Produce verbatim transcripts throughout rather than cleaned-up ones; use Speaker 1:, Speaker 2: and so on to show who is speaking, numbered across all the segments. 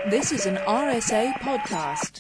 Speaker 1: This is an R S A podcast.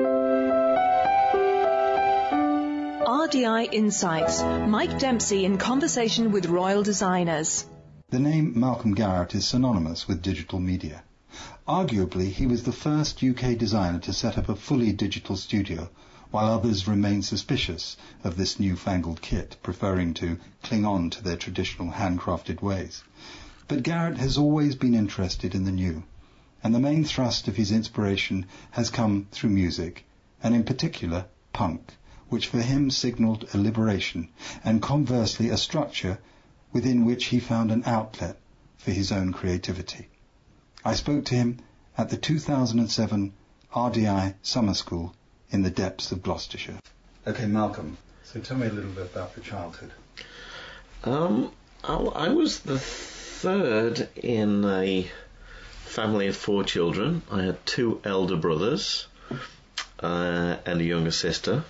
Speaker 2: R D I Insights. Mike Dempsey in conversation with royal designers.
Speaker 3: The name Malcolm Garrett is synonymous with digital media. Arguably, he was the first U K designer to set up a fully digital studio, while others remain suspicious of this newfangled kit, preferring to cling on to their traditional handcrafted ways. But Garrett has always been interested in the new, and the main thrust of his inspiration has come through music, and in particular punk, which for him signalled a liberation, and conversely a structure within which he found an outlet for his own creativity. I spoke to him at the two thousand seven R D I Summer School in the depths of Gloucestershire. Okay, Malcolm, so tell me a little bit about your childhood.
Speaker 4: Um, I, I was the third in a family of four children. I had two elder brothers uh, and a younger sister.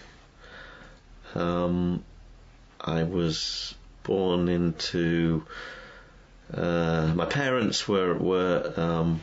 Speaker 4: Um, I was born into... Uh, my parents were were um,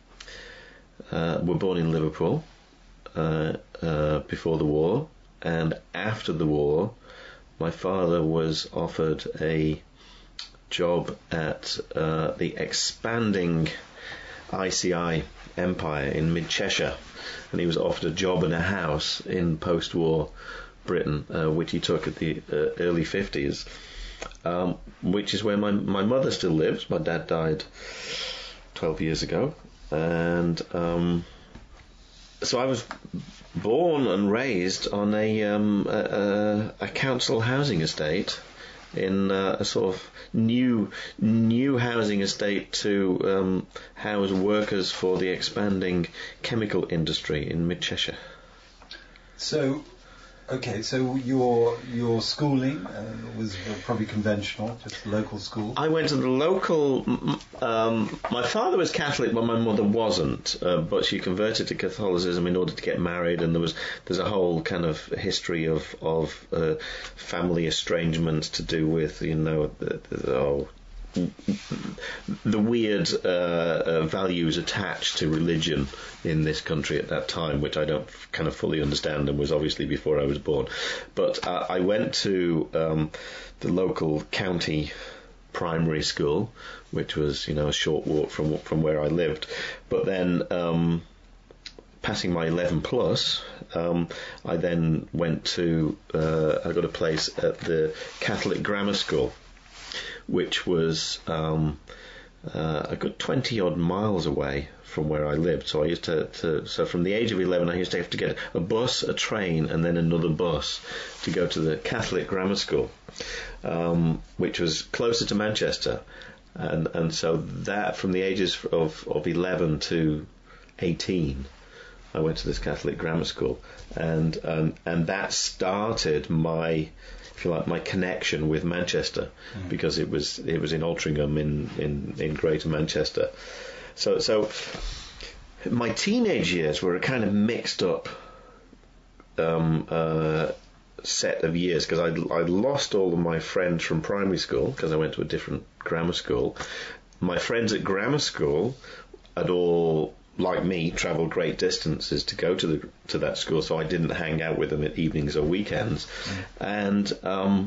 Speaker 4: uh, were born in Liverpool uh, uh, before the war, and after the war, my father was offered a job at uh, the expanding I C I empire in mid-Cheshire, and he was offered a job in a house in post-war Britain, uh, which he took at the uh, early fifties. Um, which is where my my mother still lives. My dad died twelve years ago, and um, so I was born and raised on a um, a, a council housing estate in uh, a sort of new new housing estate to um, house workers for the expanding chemical industry in mid-Cheshire.
Speaker 3: So. Okay, so your your schooling uh, was probably conventional, just local school.
Speaker 4: I went to the local. Um, my father was Catholic, but my mother wasn't. Uh, but she converted to Catholicism in order to get married, and there was there's a whole kind of history of of uh, family estrangement to do with you know the, the, oh, the weird uh, uh, values attached to religion in this country at that time, which I don't f- kind of fully understand, and was obviously before I was born. But uh, I went to um, the local county primary school, which was, you know, a short walk from from where I lived. But then, um, passing my eleven plus, um, I then went to uh, I got a place at the Catholic grammar school, which was um, uh, a good twenty odd miles away from where I lived. So I used to, to, so from the age of eleven, I used to have to get a bus, a train, and then another bus to go to the Catholic grammar school, um, which was closer to Manchester. And, and so that, from the ages of, of eleven to eighteen, I went to this Catholic grammar school, and, um, and that started my, if you like, my connection with Manchester, mm. because it was it was in Altrincham in, in, in Greater Manchester. So so my teenage years were a kind of mixed up um, uh, set of years, because I I lost all of my friends from primary school because I went to a different grammar school. My friends at grammar school had all, like me, travelled great distances to go to the to that school, so I didn't hang out with them at evenings or weekends. Mm. And um,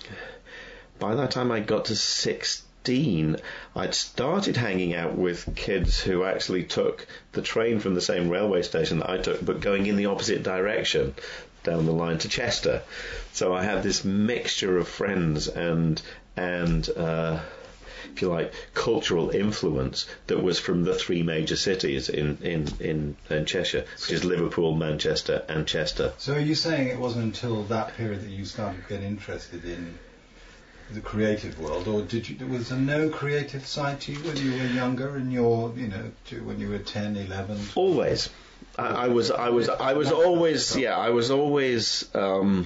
Speaker 4: by the time I got to sixteen, I'd started hanging out with kids who actually took the train from the same railway station that I took, but going in the opposite direction down the line to Chester. So I had this mixture of friends and and uh, if you like, cultural influence that was from the three major cities in, in, in, in Cheshire, which is Liverpool, Manchester and Chester.
Speaker 3: So are you saying it wasn't until that period that you started to get interested in the creative world, or did you, was there no creative side to you when you were younger, in your, you know, when you were ten, eleven?
Speaker 4: Always. I, I was, I was, I was always, yeah, I was always, um,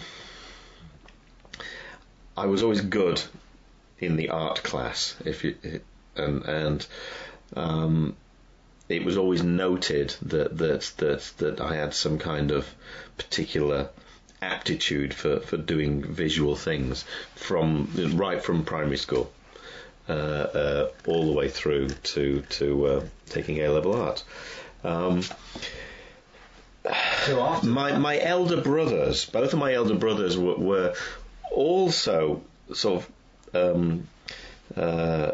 Speaker 4: I was always good in the art class, if you, and and um, it was always noted that that that that I had some kind of particular aptitude for, for doing visual things from right from primary school. uh, uh, all the way through to to uh, taking A-level art. Um,
Speaker 3: So after
Speaker 4: my
Speaker 3: that-
Speaker 4: my elder brothers, both of my elder brothers were, were also sort of um, uh,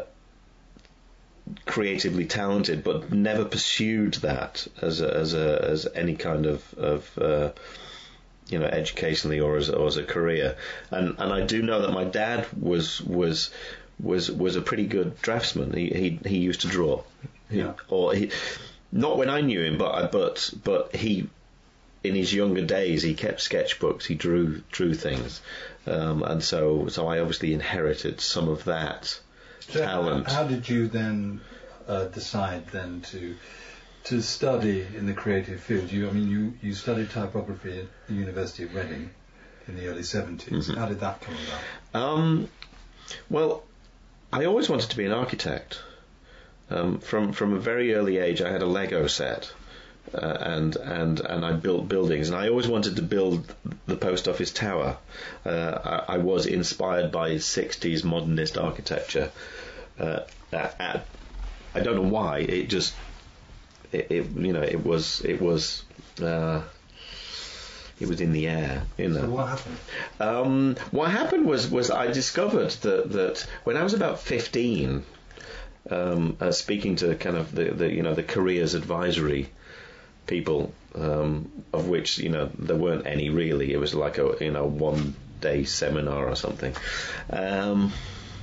Speaker 4: creatively talented, but never pursued that as a, as a, as any kind of of uh, you know, educationally or as or as a career. And and I do know that my dad was was was was a pretty good draftsman. He he he used to draw. He,
Speaker 3: Yeah.
Speaker 4: Or he, not when I knew him, but but but he. In his younger days, he kept sketchbooks. He drew drew things, um, and so so I obviously inherited some of that
Speaker 3: So
Speaker 4: talent.
Speaker 3: How did you then uh, decide then to to study in the creative field? You, I mean, you, you studied typography at the University of Reading in the early seventies.
Speaker 4: Mhm.
Speaker 3: How did that come about?
Speaker 4: Um, well, I always wanted to be an architect. Um, from from a very early age, I had a Lego set. Uh, and and and I built buildings, and I always wanted to build the post office tower. Uh, I, I was inspired by sixties modernist architecture. Uh, at, at, I don't know why. It just it, it you know it was it was uh, it was in the air. You know.
Speaker 3: So what happened?
Speaker 4: Um, what happened was was I discovered that that when I was about fifteen, um, uh, speaking to kind of the, the you know the careers advisory people, um, of which you know there weren't any really. It was like a you know one day seminar or something. Um,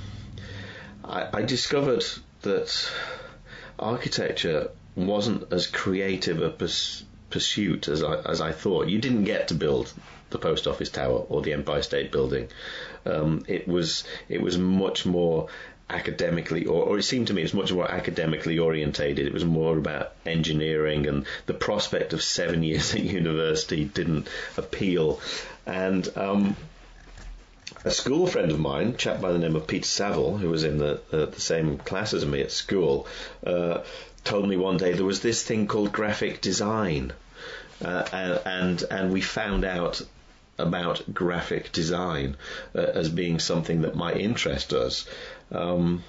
Speaker 4: I, I discovered that architecture wasn't as creative a pers- pursuit as I as I thought. You didn't get to build the Post Office Tower or the Empire State Building. Um, it was it was much more academically, or, or it seemed to me it was much more academically orientated. It was more about engineering, and the prospect of seven years at university didn't appeal. And um, a school friend of mine, a chap by the name of Peter Saville, who was in the, the, the same class as me at school, uh, told me one day there was this thing called graphic design, uh, and, and and we found out about graphic design uh, as being something that might interest us. Um,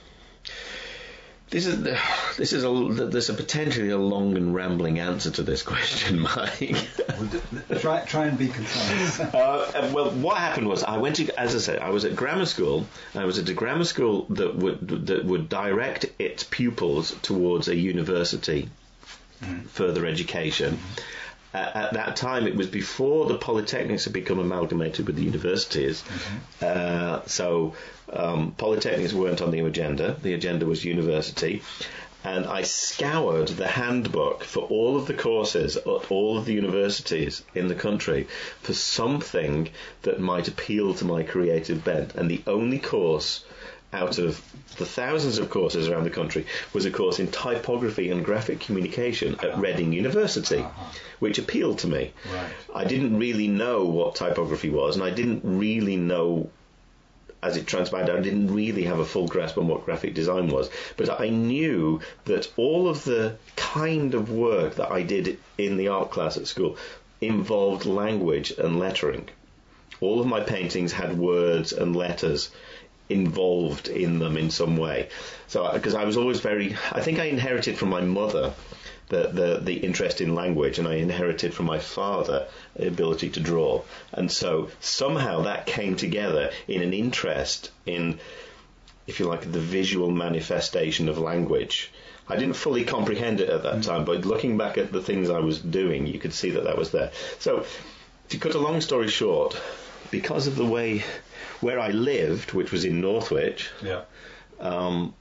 Speaker 4: this is this is a there's a potentially a long and rambling answer to this question, Mike.
Speaker 3: Well, d- try try and be concise.
Speaker 4: Uh, well, what happened was I went to, as I said, I was at grammar school. I was at a grammar school that would that would direct its pupils towards a university,
Speaker 3: Mm.
Speaker 4: further education. Uh, at that time, it was before the polytechnics had become amalgamated with the universities. Uh, so um, polytechnics weren't on the agenda. The agenda was university. And I scoured the handbook for all of the courses at all of the universities in the country for something that might appeal to my creative bent. And the only course out of the thousands of courses around the country was a course in typography and graphic communication at Reading University,
Speaker 3: Uh-huh.
Speaker 4: which appealed to me.
Speaker 3: Right.
Speaker 4: I didn't really know what typography was, and I didn't really know, as it transpired, I didn't really have a full grasp on what graphic design was, but I knew that all of the kind of work that I did in the art class at school involved language and lettering. All of my paintings had words and letters involved in them in some way. So, because I was always very, I think I inherited from my mother the, the, the interest in language, and I inherited from my father the ability to draw. And so somehow that came together in an interest in, if you like, the visual manifestation of language. I didn't fully comprehend it at that time, but looking back at the things I was doing, you could see that that was there. So, to cut a long story short, because of the way where I lived, which was in Northwich,
Speaker 3: Yeah.
Speaker 4: um,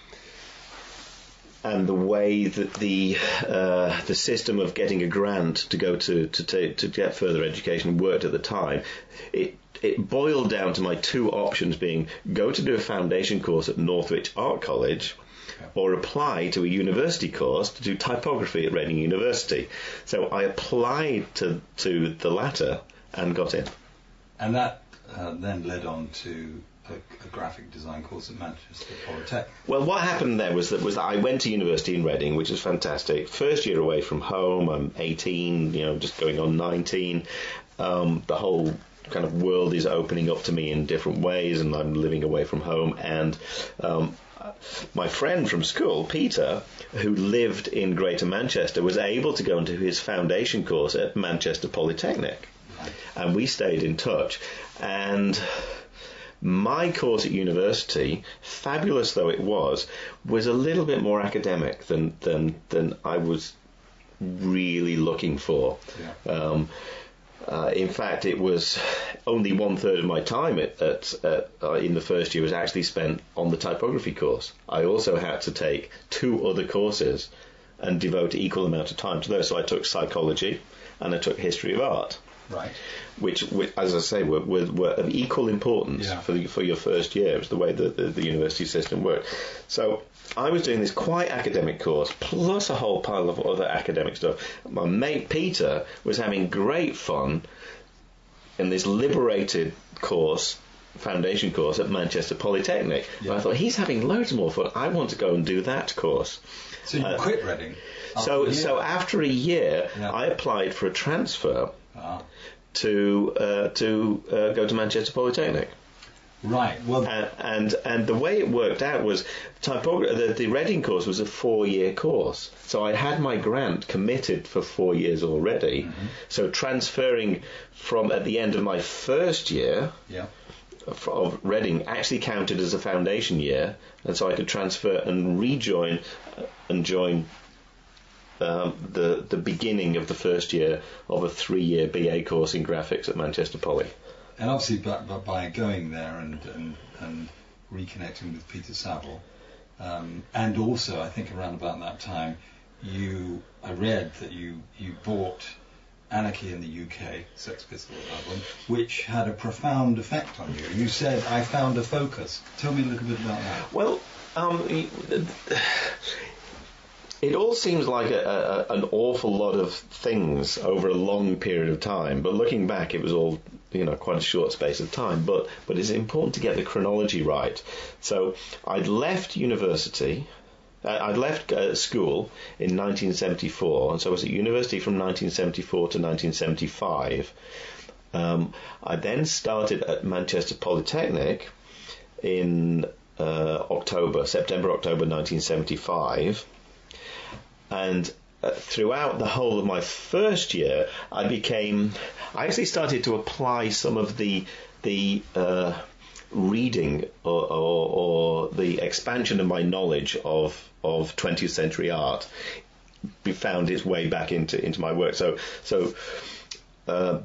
Speaker 4: and the way that the uh, the system of getting a grant to go to to take, to get further education worked at the time, it it boiled down to my two options being go to do a foundation course at Northwich Art College, or apply to a university course to do typography at Reading University. So I applied to to the latter and got in.
Speaker 3: And that uh, then led on to a, a graphic design course at Manchester Polytechnic.
Speaker 4: Well, what happened there was that was that I went to university in Reading, which was fantastic. First year away from home, I'm eighteen, you know, just going on nineteen. Um, the whole kind of world is opening up to me in different ways, and I'm living away from home. And um, my friend from school, Peter, who lived in Greater Manchester, was able to go into his foundation course at Manchester Polytechnic. And we stayed in touch. And my course at university, fabulous though it was, was a little bit more academic than than, than I was really looking for. Yeah. Um, uh, in fact, it was only one third of my time at, at, at, uh, in the first year was actually spent on the typography course. I also had to take two other courses and devote equal amount of time to those. So I took psychology and I took history of art.
Speaker 3: Right.
Speaker 4: Which, which, as I say, were, were, were of equal importance yeah. for the, for your first year. It was the way that the, the university system worked. So I was doing this quite academic course, plus a whole pile of other academic stuff. My mate Peter was having great fun in this liberated course, foundation course at Manchester Polytechnic. Yeah. And I thought, he's having loads more fun. I want to go and do that course.
Speaker 3: So you uh, quit Reading?
Speaker 4: So, so after a year, yeah. I applied for a transfer. Ah. to uh, to uh, go to Manchester Polytechnic.
Speaker 3: Right. Well,
Speaker 4: and and, and the way it worked out was typography. The, the Reading course was a four-year course, so I had my grant committed for four years already. Mm-hmm. So transferring from at the end of my first year
Speaker 3: yeah.
Speaker 4: of, of Reading actually counted as a foundation year, and so I could transfer and rejoin uh, and join. Um, the the beginning of the first year of a three-year B A course in graphics at Manchester Poly.
Speaker 3: And obviously, by, by going there and, and and reconnecting with Peter Saville, um, and also I think around about that time, you I read that you you bought Anarchy in the U K, Sex Pistols album, which had a profound effect on you. You said, "I found a focus." Tell me a little bit about that.
Speaker 4: Well. Um, It all seems like a, a, an awful lot of things over a long period of time, but looking back, it was all, you know, quite a short space of time. But but it's important to get the chronology right. So I'd left university, uh, I'd left uh, school in nineteen seventy-four, and so I was at university from nineteen seventy-four to nineteen seventy-five. Um, I then started at Manchester Polytechnic in uh, October, September, October nineteen seventy-five. And uh, throughout the whole of my first year, I became, I actually started to apply some of the the uh, reading or, or, or the expansion of my knowledge of of twentieth century art. Found its way back into into my work. So so. Uh,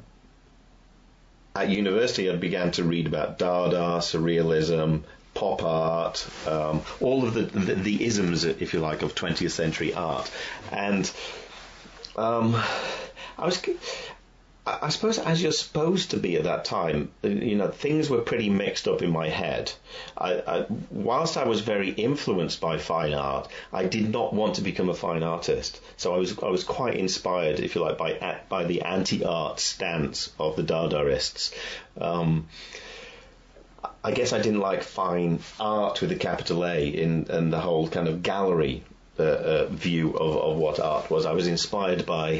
Speaker 4: at university, I began to read about Dada, Surrealism, pop art, um, all of the, the the isms, if you like, of twentieth century art, and um, I was, I suppose, as you're supposed to be at that time, you know, things were pretty mixed up in my head. I, I, whilst I was very influenced by fine art, I did not want to become a fine artist. So I was I was quite inspired, if you like, by by the anti-art stance of the Dadaists. Um, I guess I didn't like fine art with a capital A in and the whole kind of gallery uh, uh, view of, of what art was. I was inspired by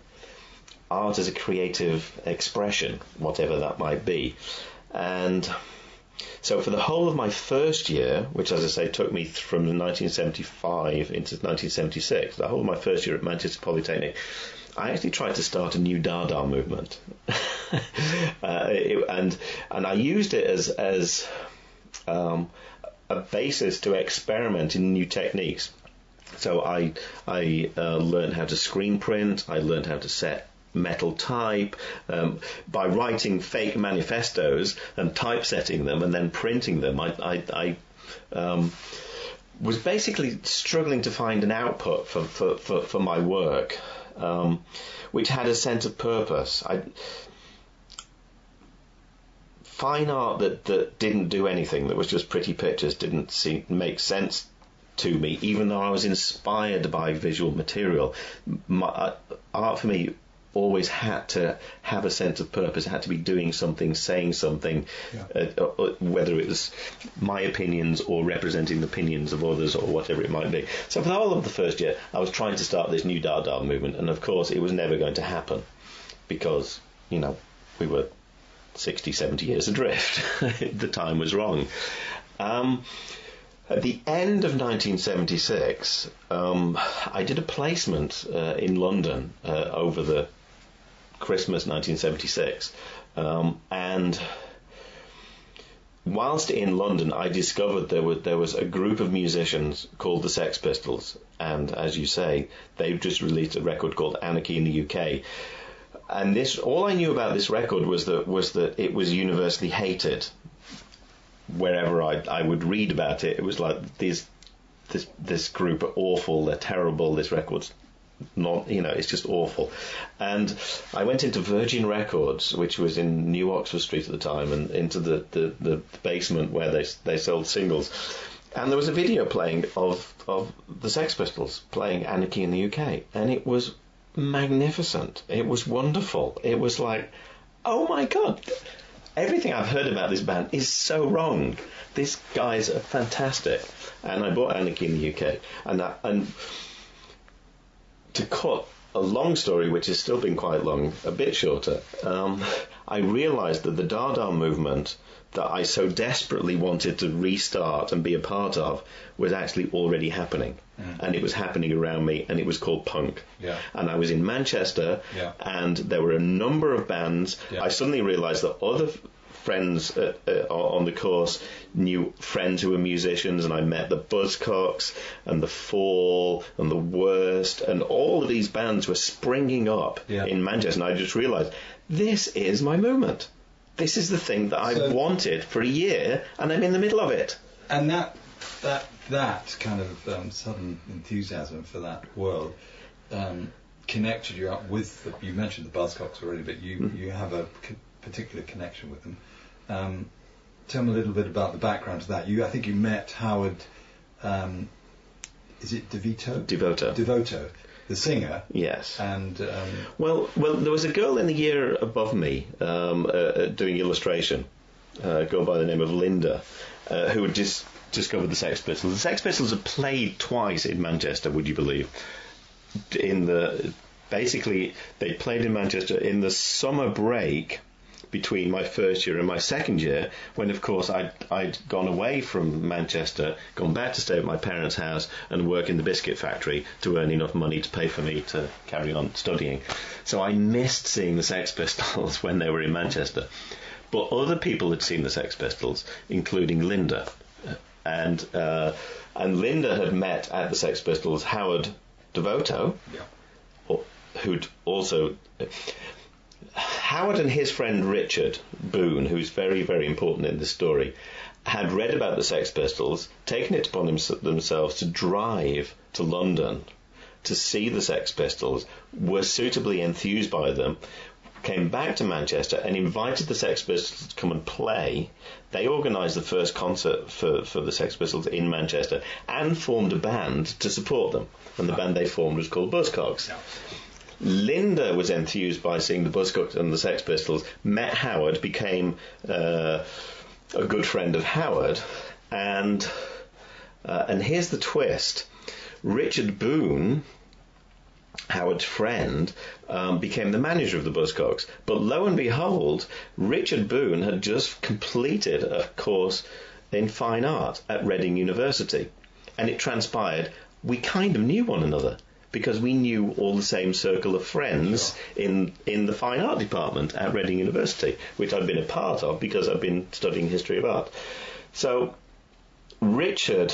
Speaker 4: art as a creative expression, whatever that might be. And so for the whole of my first year, which, as I say, took me from nineteen seventy-five into nineteen seventy-six, the whole of my first year at Manchester Polytechnic, I actually tried to start a new Dada movement, uh, it, and and I used it as as um, a basis to experiment in new techniques. So I I uh, learned how to screen print. I learned how to set metal type um, by writing fake manifestos and typesetting them and then printing them. I I, I um, was basically struggling to find an output for for, for, for my work. Um, which had a sense of purpose. I, fine art that, that didn't do anything, that was just pretty pictures, didn't seem, make sense to me, even though I was inspired by visual material. My, uh, art for me always had to have a sense of purpose. It had to be doing something, saying something, yeah. uh, uh, whether it was my opinions or representing the opinions of others or whatever it might be. So for the whole of the first year, I was trying to start this new Dada movement, and of course it was never going to happen because, you know, we were sixty, seventy years adrift. The time was wrong. Um, At the end of nineteen seventy-six, um, I did a placement uh, in London uh, over the Christmas nineteen seventy-six, um, and whilst in London, I discovered there was there was a group of musicians called the Sex Pistols, and as you say, they've just released a record called Anarchy in the U K. And this, all I knew about this record was that was that it was universally hated. Wherever I I would read about it, it was like these this this group are awful, they're terrible. This record's not, you know, it's just awful. And I went into Virgin Records, which was in New Oxford Street at the time, and into the, the, the basement where they they sold singles. And there was a video playing of of the Sex Pistols playing Anarchy in the U K, and it was magnificent. It was wonderful. It was like, oh my God, everything I've heard about this band is so wrong. These guys are fantastic. And I bought Anarchy in the U K, and that, and to cut a long story, which has still been quite long, a bit shorter, um, I realised that the Dada movement that I so desperately wanted to restart and be a part of was actually already happening. Mm. And it was happening around me, and it was called punk.
Speaker 3: Yeah.
Speaker 4: And I was in Manchester,
Speaker 3: yeah.
Speaker 4: and there were a number of bands.
Speaker 3: Yeah.
Speaker 4: I suddenly realised that other f- friends uh, uh, on the course knew friends who were musicians, and I met the Buzzcocks and the Fall and the Worst, and all of these bands were springing up
Speaker 3: yeah.
Speaker 4: in Manchester, and I just realised, this is my movement. This is the thing that I've
Speaker 3: so,
Speaker 4: wanted for a year, and I'm in the middle of it.
Speaker 3: And that that that kind of um, sudden enthusiasm for that world um, connected you up with the, you mentioned the Buzzcocks already, but you, mm-hmm. you have a c- particular connection with them. Um, tell me a little bit about the background to that. You, I think you met Howard. Um, is it DeVito?
Speaker 4: Devoto.
Speaker 3: Devoto, the singer.
Speaker 4: Yes.
Speaker 3: And um,
Speaker 4: well, well, there was a girl in the year above me um, uh, doing illustration, uh, a girl by the name of Linda, uh, who had just discovered the Sex Pistols. The Sex Pistols had played twice in Manchester, would you believe? In the basically, they played in Manchester in the summer break between my first year and my second year, when of course I'd, I'd gone away from Manchester, gone back to stay at my parents' house and work in the biscuit factory to earn enough money to pay for me to carry on studying. So I missed seeing the Sex Pistols when they were in Manchester. But other people had seen the Sex Pistols, including Linda. And uh, and Linda had met at the Sex Pistols Howard Devoto,
Speaker 3: yeah.
Speaker 4: who'd also... Howard and his friend Richard Boone, who's very, very important in this story, had read about the Sex Pistols, taken it upon them, themselves to drive to London to see the Sex Pistols, were suitably enthused by them, came back to Manchester and invited the Sex Pistols to come and play. They organised the first concert for, for the Sex Pistols in Manchester and formed a band to support them. And the band they formed was called Buzzcocks.
Speaker 3: Yeah.
Speaker 4: Linda was enthused by seeing the Buzzcocks and the Sex Pistols, met Howard, became uh, a good friend of Howard, and uh, and here's the twist. Richard Boone, Howard's friend, um, became the manager of the Buzzcocks. But lo and behold, Richard Boone had just completed a course in fine art at Reading University. And it transpired we kind of knew one another, because we knew all the same circle of friends sure. in in the fine art department at Reading University, which I'd been a part of because I'd been studying history of art. So Richard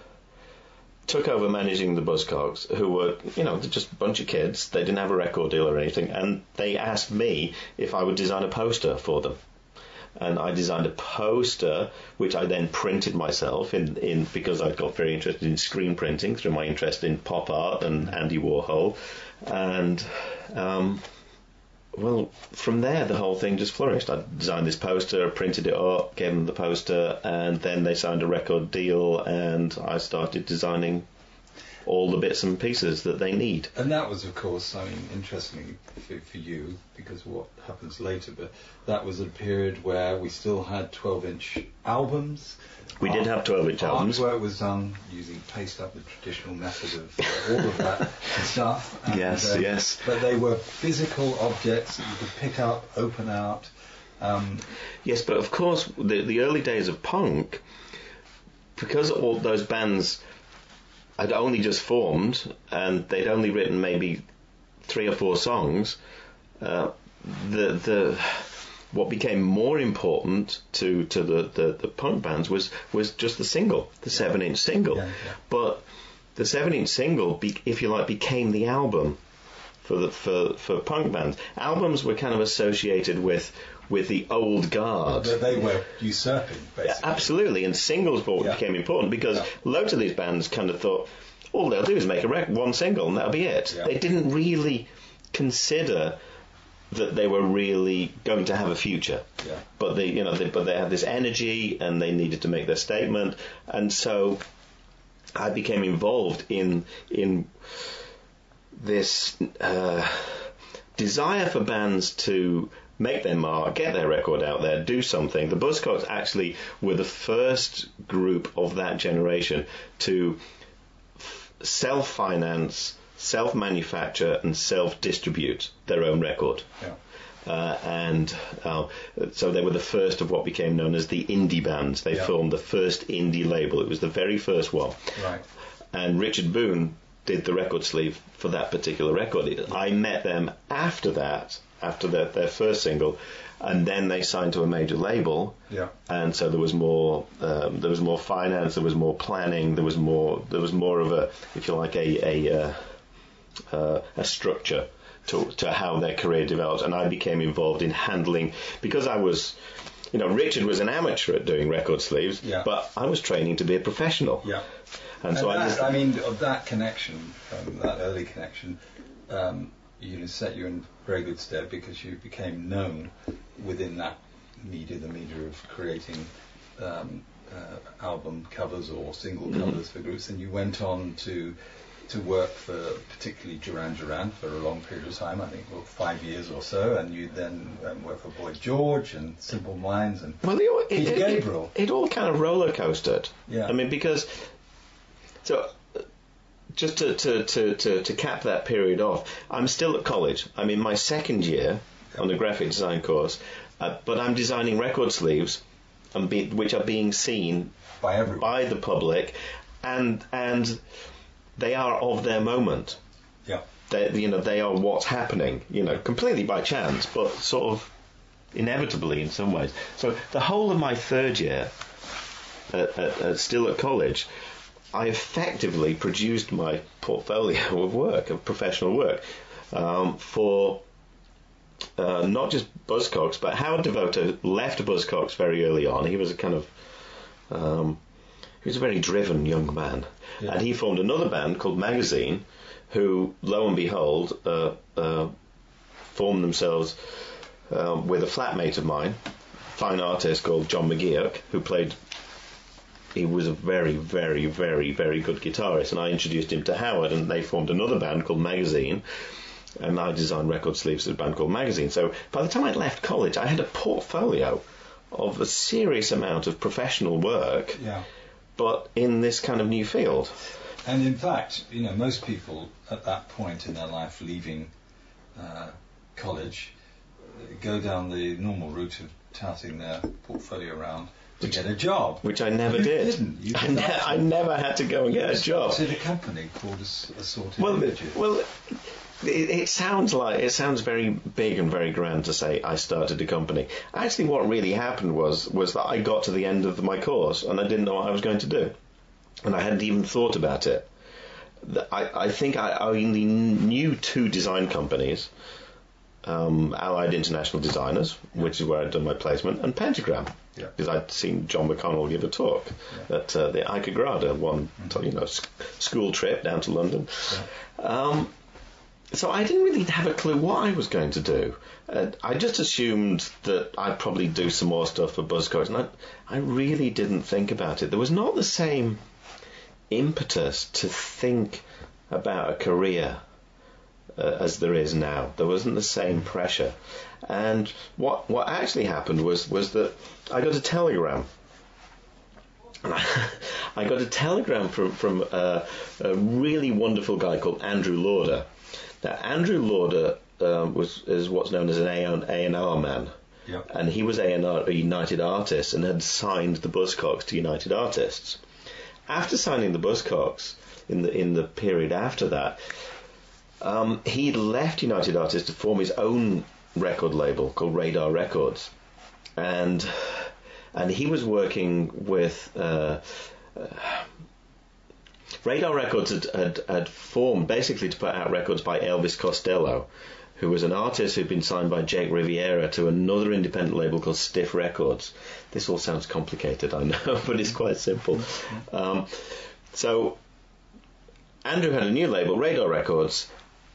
Speaker 4: took over managing the Buzzcocks, who were, you know, just a bunch of kids. They didn't have a record deal or anything, and they asked me if I would design a poster for them. And I designed a poster, which I then printed myself in, in because I got very interested in screen printing through my interest in pop art and Andy Warhol. And, um, well, from there, the whole thing just flourished. I designed this poster, printed it up, gave them the poster, and then they signed a record deal, and I started designing all the bits and pieces that they need.
Speaker 3: And that was, of course, I mean, interesting for, for you, because of what happens later, but that was a period where we still had twelve-inch albums.
Speaker 4: We
Speaker 3: Art,
Speaker 4: did have twelve-inch albums.
Speaker 3: Artwork was done using paste up, the traditional method of all of that stuff. And,
Speaker 4: yes,
Speaker 3: uh,
Speaker 4: yes.
Speaker 3: But they were physical objects that you could pick up, open out. Um,
Speaker 4: yes, but of course, the, the early days of punk, because all those bands had only just formed and they'd only written maybe three or four songs, uh, the the what became more important to to the, the, the punk bands was was just the single, the yeah. seven inch single. Yeah, yeah. But the seven inch single, be, if you like, became the album for the for for punk bands. Albums were kind of associated with with the old guard.
Speaker 3: They were usurping, basically.
Speaker 4: Yeah, absolutely, and singles yeah. became important because yeah. loads of these bands kind of thought all they'll do is make a rec- one single and that'll be it. Yeah. They didn't really consider that they were really going to have a future.
Speaker 3: Yeah.
Speaker 4: But they, you know, they, but they had this energy and they needed to make their statement, and so I became involved in in this uh, desire for bands to make their mark, get their record out there, do something. The Buzzcocks actually were the first group of that generation to f- self-finance, self-manufacture and self-distribute their own record.
Speaker 3: Yeah.
Speaker 4: Uh, and uh, so they were the first of what became known as the indie bands. They
Speaker 3: yeah.
Speaker 4: formed the first indie label. It was the very first one.
Speaker 3: Right.
Speaker 4: And Richard Boone did the record sleeve for that particular record. I met them after that, after their, their first single, and then they signed to a major label.
Speaker 3: Yeah.
Speaker 4: And so there was more, um, there was more finance, there was more planning, there was more, there was more of a, if you like, a a, uh, uh, a structure to to how their career developed. And I became involved in handling, because I was, you know, Richard was an amateur at doing record sleeves,
Speaker 3: yeah.
Speaker 4: but I was training to be a professional.
Speaker 3: Yeah.
Speaker 4: And,
Speaker 3: and
Speaker 4: so
Speaker 3: that,
Speaker 4: I just,
Speaker 3: I mean, of that connection, um, that early connection, um, you know, set you in very good stead because you became known within that media, the media of creating um, uh, album covers or single
Speaker 4: mm-hmm.
Speaker 3: covers for groups, and you went on to to work for particularly Duran Duran for a long period of time, I think well, five years or so, and you then um, worked for Boy George and Simple Minds and
Speaker 4: well, it,
Speaker 3: Peter
Speaker 4: it,
Speaker 3: Gabriel.
Speaker 4: It, it all kind of roller coastered.
Speaker 3: Yeah.
Speaker 4: I mean, because so. Just to, to, to, to, to cap that period off, I'm still at college. I'm in my second year on the graphic design course, uh, but I'm designing record sleeves, and be, which are being seen
Speaker 3: by everyone,
Speaker 4: by the public, and and they are of their moment.
Speaker 3: Yeah,
Speaker 4: they, you know, they are what's happening. You know, completely by chance, but sort of inevitably in some ways. So the whole of my third year, at, at, at still at college, I effectively produced my portfolio of work, of professional work, um, for uh, not just Buzzcocks, but Howard Devoto left Buzzcocks very early on. He was a kind of, um, he was a very driven young man. Yeah. And he formed another band called Magazine, who, lo and behold, uh, uh, formed themselves uh, with a flatmate of mine, fine artist called John McGeoch, who played... He was a very, very, very, very good guitarist, and I introduced him to Howard, and they formed another band called Magazine, and I designed record sleeves for a band called Magazine. So by the time I left college, I had a portfolio of a serious amount of professional work,
Speaker 3: yeah.
Speaker 4: but in this kind of new field.
Speaker 3: And in fact, you know, most people at that point in their life leaving uh, college go down the normal route of touting their portfolio around to get a job,
Speaker 4: which I never
Speaker 3: you
Speaker 4: did.
Speaker 3: Didn't. You
Speaker 4: I, ne- I never had to go and get a job.
Speaker 3: Started a company called Assorted
Speaker 4: well,
Speaker 3: Images.
Speaker 4: Well, it, it sounds like it sounds very big and very grand to say I started a company. Actually, what really happened was was that I got to the end of my course and I didn't know what I was going to do, and I hadn't even thought about it. I, I think I only knew two design companies. Um, Allied International Designers, yeah. which is where I'd done my placement, and Pentagram,
Speaker 3: yeah.
Speaker 4: because I'd seen John McConnell give a talk
Speaker 3: yeah.
Speaker 4: at uh, the Icagrada, one mm-hmm. you know sc- school trip down to London. Yeah. Um, so I didn't really have a clue what I was going to do. Uh, I just assumed that I'd probably do some more stuff for Buzzcocks, and I, I really didn't think about it. There was not the same impetus to think about a career Uh, as there is now. There wasn't the same pressure. And what what actually happened was was that I got a telegram. And I, I got a telegram from from uh, a really wonderful guy called Andrew Lauder. Now Andrew Lauder uh, was is what's known as an A and R man.
Speaker 3: Yep.
Speaker 4: And he was A and R, a United Artists, and had signed the Buzzcocks to United Artists. after signing the Buzzcocks, in the in the period after that, um, he left United Artists to form his own record label called Radar Records, and and he was working with uh, uh, Radar Records had, had had formed basically to put out records by Elvis Costello, who was an artist who'd been signed by Jake Riviera to another independent label called Stiff Records. This all sounds complicated, I know, but it's quite simple. Um, so Andrew had a new label, Radar Records,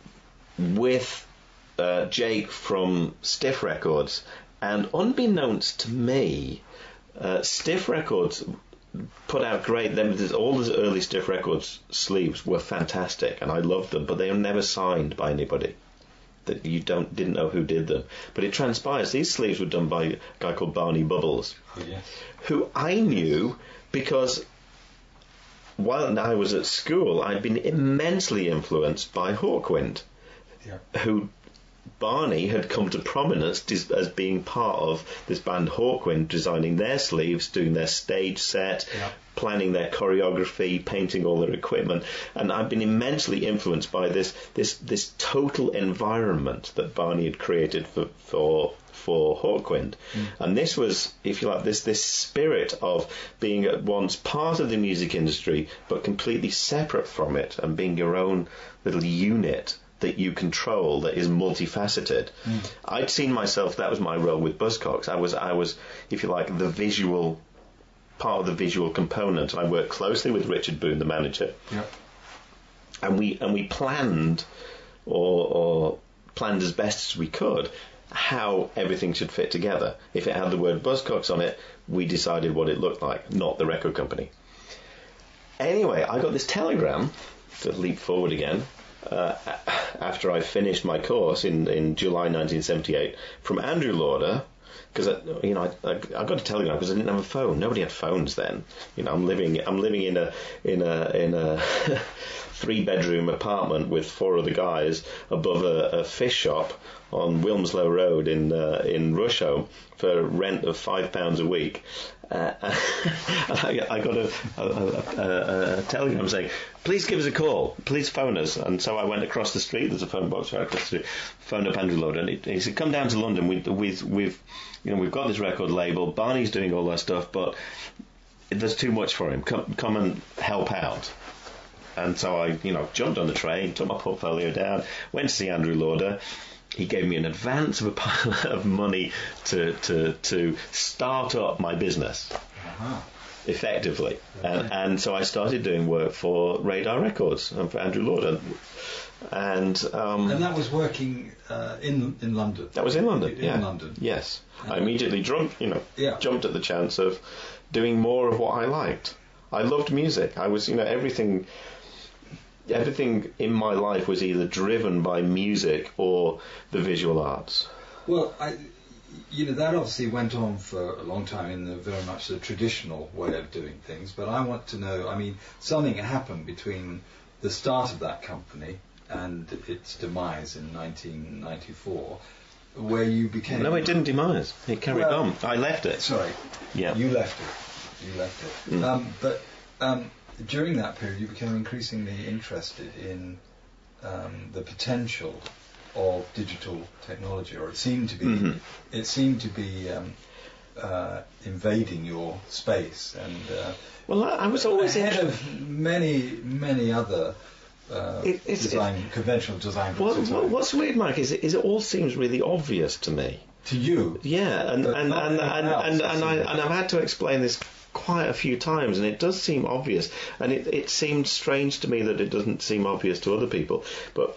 Speaker 4: with uh, Jake from Stiff Records, and unbeknownst to me, uh, Stiff Records put out great. Them, all the early Stiff Records sleeves were fantastic, and I loved them, but they were never signed by anybody. That you don't didn't know who did them. But it transpires these sleeves were done by a guy called Barney Bubbles,
Speaker 3: oh, yes.
Speaker 4: who I knew because while I was at school, I'd been immensely influenced by Hawkwind,
Speaker 3: yeah.
Speaker 4: who Barney had come to prominence as being part of this band Hawkwind, designing their sleeves, doing their stage set,
Speaker 3: yeah.
Speaker 4: planning their choreography, painting all their equipment, and I've been immensely influenced by this this this total environment that Barney had created for for for Hawkwind. Mm. And this was, if you like, this this spirit of being at once part of the music industry but completely separate from it, and being your own little unit that you control, that is multifaceted. Mm. I'd seen myself, that was my role with Buzzcocks. I was, I was, if you like, the visual, part of the visual component. I worked closely with Richard Boone, the manager.
Speaker 3: Yeah.
Speaker 4: And we, and we planned, or, or planned as best as we could, how everything should fit together. If it had the word Buzzcocks on it, we decided what it looked like, not the record company. Anyway, I got this telegram, to leap forward again, Uh, after I finished my course in, in July nineteen seventy-eight, from Andrew Lauder, because you know I, I, I got a telegram because I didn't have a phone. Nobody had phones then. You know, I'm living I'm living in a in a in a three bedroom apartment with four other guys above a, a fish shop on Wilmslow Road in uh, in Rusholme for rent of five pounds a week. Uh, I, I got a, a, a, a telegram saying, please give us a call, please phone us. And so I went across the street, there's a phone box right across the street, phoned up Andrew Lauder, and he, he said, come down to London, we, we've, we've, you know, we've got this record label, Barney's doing all that stuff, but there's too much for him, come, come and help out. And so I, you know, jumped on the train, took my portfolio down, went to see Andrew Lauder. He gave me an advance of a pile of money to to, to start up my business, uh-huh. effectively. Okay. And, and so I started doing work for Radar Records and for Andrew Lauder. And um,
Speaker 3: and that was working uh, in in London.
Speaker 4: That was in London,
Speaker 3: in
Speaker 4: yeah.
Speaker 3: London.
Speaker 4: Yes. I immediately jumped, you know,
Speaker 3: yeah.
Speaker 4: jumped at the chance of doing more of what I liked. I loved music. I was, you know, everything... Everything in my life was either driven by music or the visual arts.
Speaker 3: Well, I, you know, that obviously went on for a long time in the very much the traditional way of doing things. But I want to know, I mean, something happened between the start of that company and its demise in nineteen ninety-four, where you became...
Speaker 4: No, it didn't demise. It carried
Speaker 3: well,
Speaker 4: on. I left it.
Speaker 3: Sorry.
Speaker 4: Yeah.
Speaker 3: You left it. You left it.
Speaker 4: Mm.
Speaker 3: Um, but... Um, During that period, you became increasingly interested in um, the potential of digital technology, or it seemed to be.
Speaker 4: Mm-hmm.
Speaker 3: It seemed to be um, uh, invading your space, and uh,
Speaker 4: well, I, I was always
Speaker 3: ahead
Speaker 4: inter-
Speaker 3: of many, many other uh,
Speaker 4: it, it's,
Speaker 3: design,
Speaker 4: it,
Speaker 3: conventional design.
Speaker 4: Well, what's weird, Mike, is it, is it all seems really obvious to me.
Speaker 3: To you,
Speaker 4: yeah, and and and and and, and, and I and I've had to explain this quite a few times, and it does seem obvious, and it, it seemed strange to me that it doesn't seem obvious to other people. But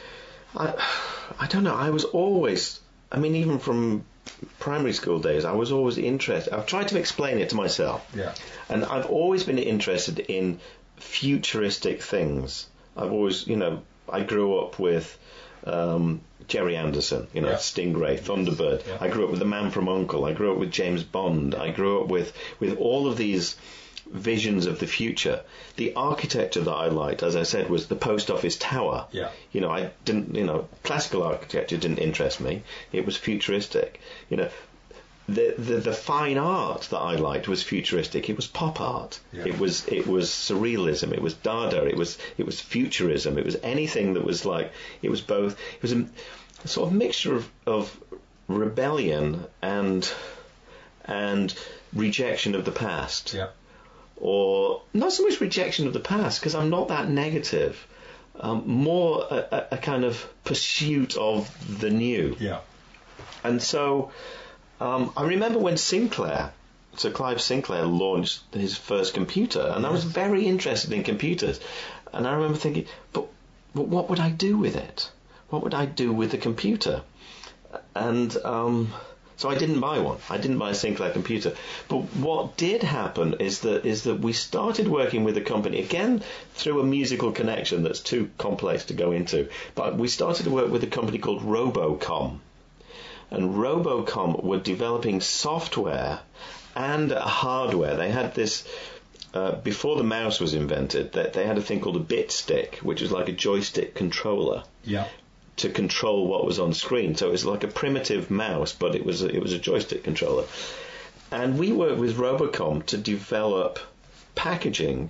Speaker 4: I, I don't know. I was always, I mean, even from primary school days, I was always interested. I've tried to explain it to myself,
Speaker 3: yeah,
Speaker 4: and I've always been interested in futuristic things. I've always, you know, I grew up with. Um, Jerry Anderson, you know, yeah. Stingray, Thunderbird. Yeah. I grew up with The Man from U N C L E. I grew up with James Bond. I grew up with, with all of these visions of the future. The architecture that I liked, as I said, was the post office tower.
Speaker 3: Yeah.
Speaker 4: You know, I didn't, you know, classical architecture didn't interest me. It was futuristic. You know, the, the the fine art that I liked was futuristic. It was pop art.
Speaker 3: Yeah.
Speaker 4: It was it was surrealism. It was Dada. It was it was futurism. It was anything that was like it was both. It was a, a sort of mixture of, of rebellion and and rejection of the past.
Speaker 3: Yeah.
Speaker 4: Or not so much rejection of the past, because I'm not that negative. Um, more a, a, a kind of pursuit of the new.
Speaker 3: Yeah.
Speaker 4: And so um, I remember when Sinclair, Sir Clive Sinclair, launched his first computer, and I was very interested in computers. And I remember thinking, but, but what would I do with it? What would I do with the computer? And um, so I didn't buy one. I didn't buy a Sinclair computer. But what did happen is that is that we started working with a company, again through a musical connection that's too complex to go into. But we started to work with a company called Robocom. And Robocom were developing software and hardware. They had this, uh, before the mouse was invented, that they had a thing called a bit stick, which was like a joystick controller.
Speaker 3: Yeah.
Speaker 4: To control what was on screen. So it was like a primitive mouse, but it was a, it was a joystick controller. And we worked with Robocom to develop packaging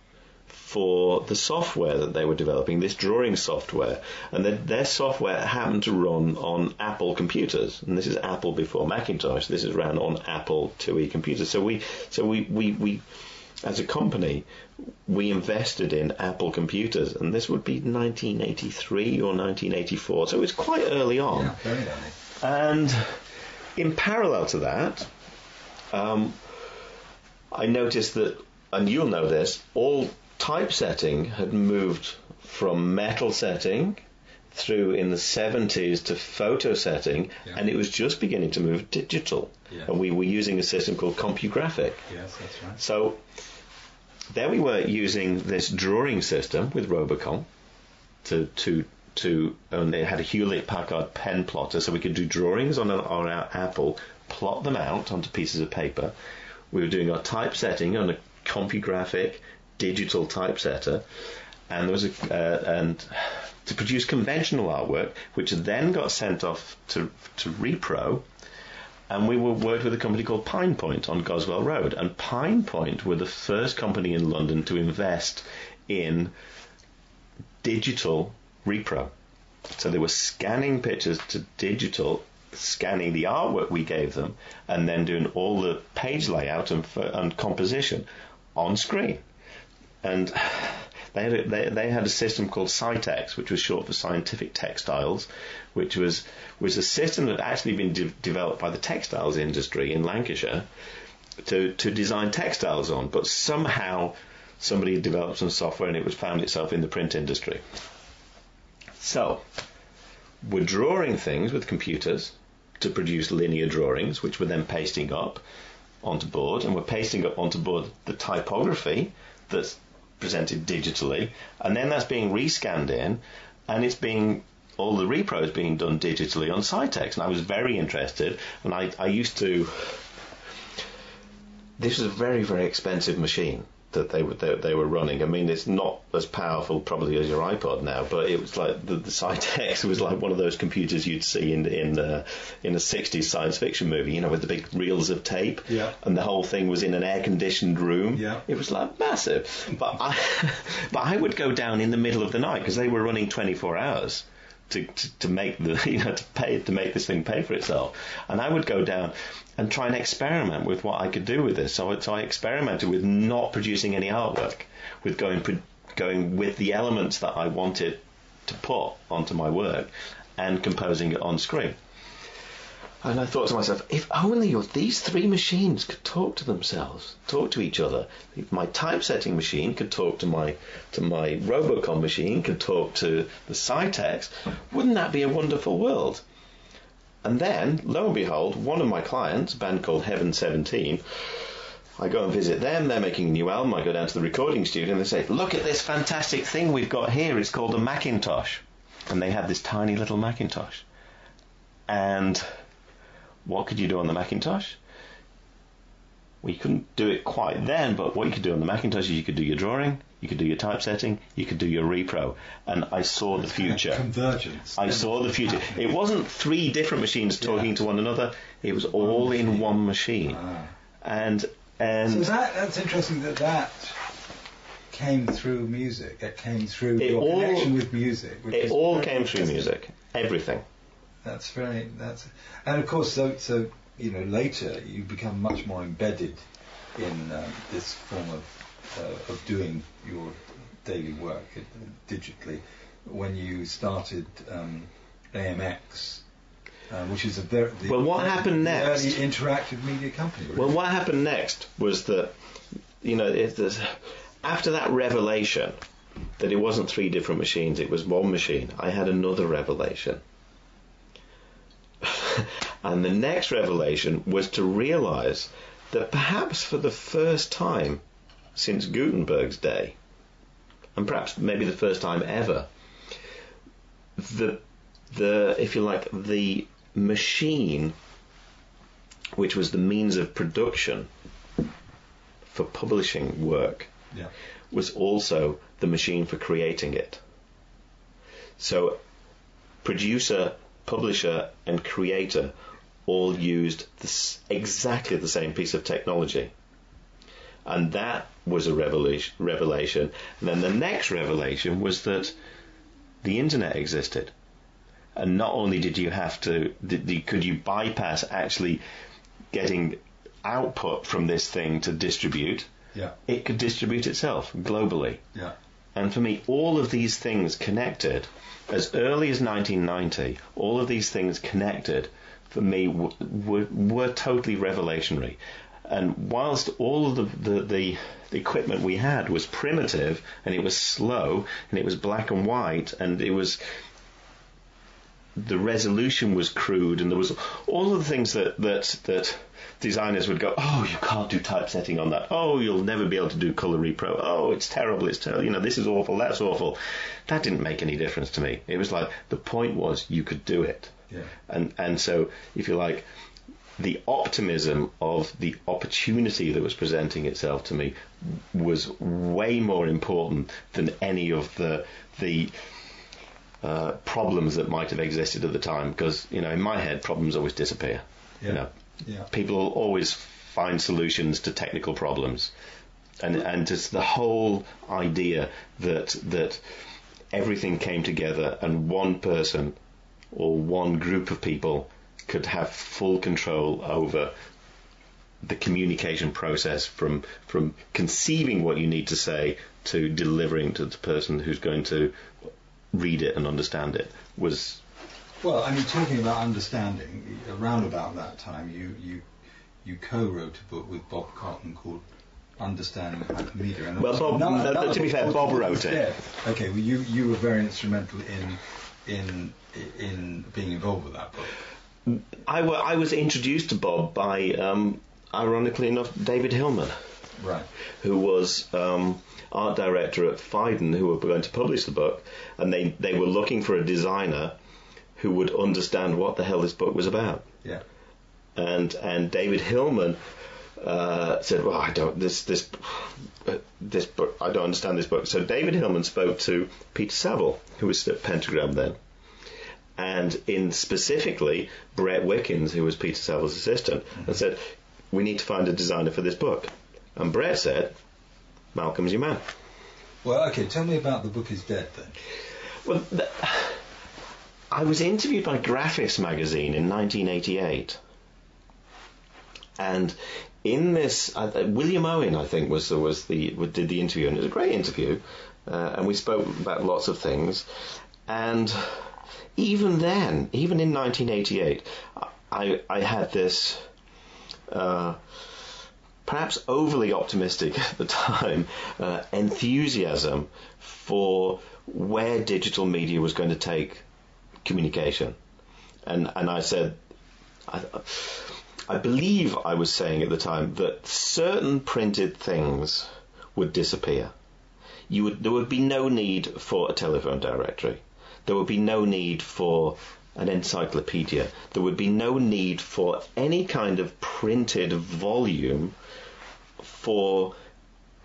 Speaker 4: for the software that they were developing, this drawing software. And the, their software happened to run on Apple computers. And this is Apple before Macintosh. This is ran on Apple two E computers. So we, so we, we, we as a company, we invested in Apple computers, and this would be nineteen eighty-three or nineteen eighty-four, so it was quite early on.
Speaker 3: Yeah, very early.
Speaker 4: And in parallel to that, um, I noticed that, and you'll know this, all typesetting had moved from metal setting through in the seventies to photo setting,
Speaker 3: yeah.
Speaker 4: and it was just beginning to move digital.
Speaker 3: Yeah.
Speaker 4: And we were using a system called CompuGraphic.
Speaker 3: Yes, that's right.
Speaker 4: So there we were using this drawing system with Robocom to to to, and they had a Hewlett-Packard pen plotter, so we could do drawings on, a, on our Apple, plot them out onto pieces of paper. We were doing our typesetting on a CompuGraphic digital typesetter, and there was a uh, and to produce conventional artwork, which then got sent off to to Repro. And we were worked with a company called Pine Point on Goswell Road. And Pine Point were the first company in London to invest in digital repro. So they were scanning pictures to digital, scanning the artwork we gave them, and then doing all the page layout and, and composition on screen. And they had, a, they, they had a system called Cytex, which was short for Scientific Textiles, which was was a system that had actually been de- developed by the textiles industry in Lancashire to, to design textiles on, but somehow somebody had developed some software and it was found itself in the print industry. So, we're drawing things with computers to produce linear drawings, which we're then pasting up onto board, and we're pasting up onto board the typography that's presented digitally, and then that's being rescanned in, and it's being all the repros being done digitally on Cytex. And I was very interested, and I, I used to. This was a very, very expensive machine that they were they, they were running. I mean, it's not as powerful probably as your iPod now, but it was like the, the Cytex was like one of those computers you'd see in in uh, in a sixties science fiction movie, you know, with the big reels of tape,
Speaker 3: yeah.
Speaker 4: And the whole thing was in an air-conditioned room.
Speaker 3: Yeah.
Speaker 4: It was like massive. But I, but I would go down in the middle of the night because they were running twenty-four hours. To, to, to make the you know to pay to make this thing pay for itself, and I would go down and try and experiment with what I could do with this. So, so I experimented with not producing any artwork, with going going with the elements that I wanted to put onto my work, and composing it on screen. And I thought to myself, if only these three machines could talk to themselves, talk to each other. If my typesetting machine could talk to my to my Robocom machine, could talk to the Cytex, wouldn't that be a wonderful world? And then, lo and behold, one of my clients, a band called Heaven seventeen, I go and visit them, they're making a new album, I go down to the recording studio and they say, look at this fantastic thing we've got here, it's called a Macintosh. And they had this tiny little Macintosh. And what could you do on the Macintosh? Well, you couldn't do it quite then, but what you could do on the Macintosh is you could do your drawing, you could do your typesetting, you could do your repro, and I saw the future.
Speaker 3: Convergence.
Speaker 4: I saw the future. It wasn't three different machines talking
Speaker 3: Yeah.
Speaker 4: to one another. It was all in one machine.
Speaker 3: Ah.
Speaker 4: And and
Speaker 3: So that, that's interesting that that came through music. It came through
Speaker 4: It
Speaker 3: your
Speaker 4: all-
Speaker 3: connection with music. Which
Speaker 4: it
Speaker 3: is
Speaker 4: all
Speaker 3: very
Speaker 4: came through
Speaker 3: interesting.
Speaker 4: music. Everything.
Speaker 3: That's very. That's and of course, so so you know later you become much more embedded in um, this form of uh, of doing your daily work uh, digitally when you started um, A M X. Uh, which is a very the,
Speaker 4: Well, what happened
Speaker 3: the
Speaker 4: next?
Speaker 3: early interactive media company. Really.
Speaker 4: Well, what happened next was that, you know, it, there's- after that revelation that it wasn't three different machines, it was one machine, I had another revelation. And the next revelation was to realize that perhaps for the first time since Gutenberg's day, and perhaps maybe the first time ever, the the if you like the machine which was the means of production for publishing work
Speaker 3: Yeah.
Speaker 4: was also the machine for creating it. So producer, publisher and creator all used this, exactly the same piece of technology. And that was a revelation, revelation. And then the next revelation was that the internet existed. And not only did you have to, did, did, could you bypass actually getting output from this thing to distribute,
Speaker 3: Yeah.
Speaker 4: it could distribute itself globally.
Speaker 3: Yeah.
Speaker 4: And for me, all of these things connected, as early as nineteen ninety, all of these things connected, for me, w- were, were totally revelationary. And whilst all of the, the, the, the equipment we had was primitive, and it was slow, and it was black and white, and it was... the resolution was crude, and there was all of the things that, that, that designers would go, oh, you can't do typesetting on that. Oh, you'll never be able to do color repro. Oh, it's terrible. It's terrible. You know, this is awful. That's awful. That didn't make any difference to me. It was like the point was you could do it.
Speaker 3: Yeah.
Speaker 4: And and so, if you like, the optimism of the opportunity that was presenting itself to me was way more important than any of the the uh, problems that might have existed at the time. Because, you know, in my head, problems always disappear.
Speaker 3: Yeah.
Speaker 4: You know,
Speaker 3: Yeah.
Speaker 4: people always find solutions to technical problems, and and just the whole idea that that everything came together and one person or one group of people could have full control over the communication process from from conceiving what you need to say to delivering to the person who's going to read it and understand it was.
Speaker 3: Well, I mean, talking about understanding, around about that time, you you you co-wrote a book with Bob Cotton called Understanding Hypermedia. And
Speaker 4: Well, Bob-
Speaker 3: another-
Speaker 4: no,
Speaker 3: another
Speaker 4: to be
Speaker 3: book
Speaker 4: fair,
Speaker 3: called
Speaker 4: Bob
Speaker 3: The
Speaker 4: wrote it.
Speaker 3: Dead. Okay, well, you you were very instrumental in in in being involved with that book.
Speaker 4: I, w- I was introduced to Bob by, um, ironically enough, David Hillman,
Speaker 3: Right.
Speaker 4: who was um, art director at Phaidon, who were going to publish the book, and they, they were looking for a designer who would understand what the hell this book was about.
Speaker 3: Yeah.
Speaker 4: And and David Hillman uh, said, "Well, I don't this this uh, this book. I don't understand this book." So David Hillman spoke to Peter Saville, who was at Pentagram then, and in specifically Brett Wickens, who was Peter Saville's assistant,
Speaker 3: Mm-hmm.
Speaker 4: and said, "We need to find a designer for this book." And Brett said, "Malcolm's your man."
Speaker 3: Well, okay. Tell me about The Book Is Dead then.
Speaker 4: Well, th- I was interviewed by Graphics magazine in nineteen eighty-eight, and in this, uh, William Owen, I think, was the, was the did the interview, and it was a great interview, uh, and we spoke about lots of things, and even then, even in nineteen eighty-eight, I I had this. Uh, perhaps overly optimistic at the time, uh, enthusiasm for where digital media was going to take communication. And and I said, I, I believe I was saying at the time that certain printed things would disappear. You would, there would be no need for a telephone directory. There would be no need for an encyclopedia. There would be no need for any kind of printed volume for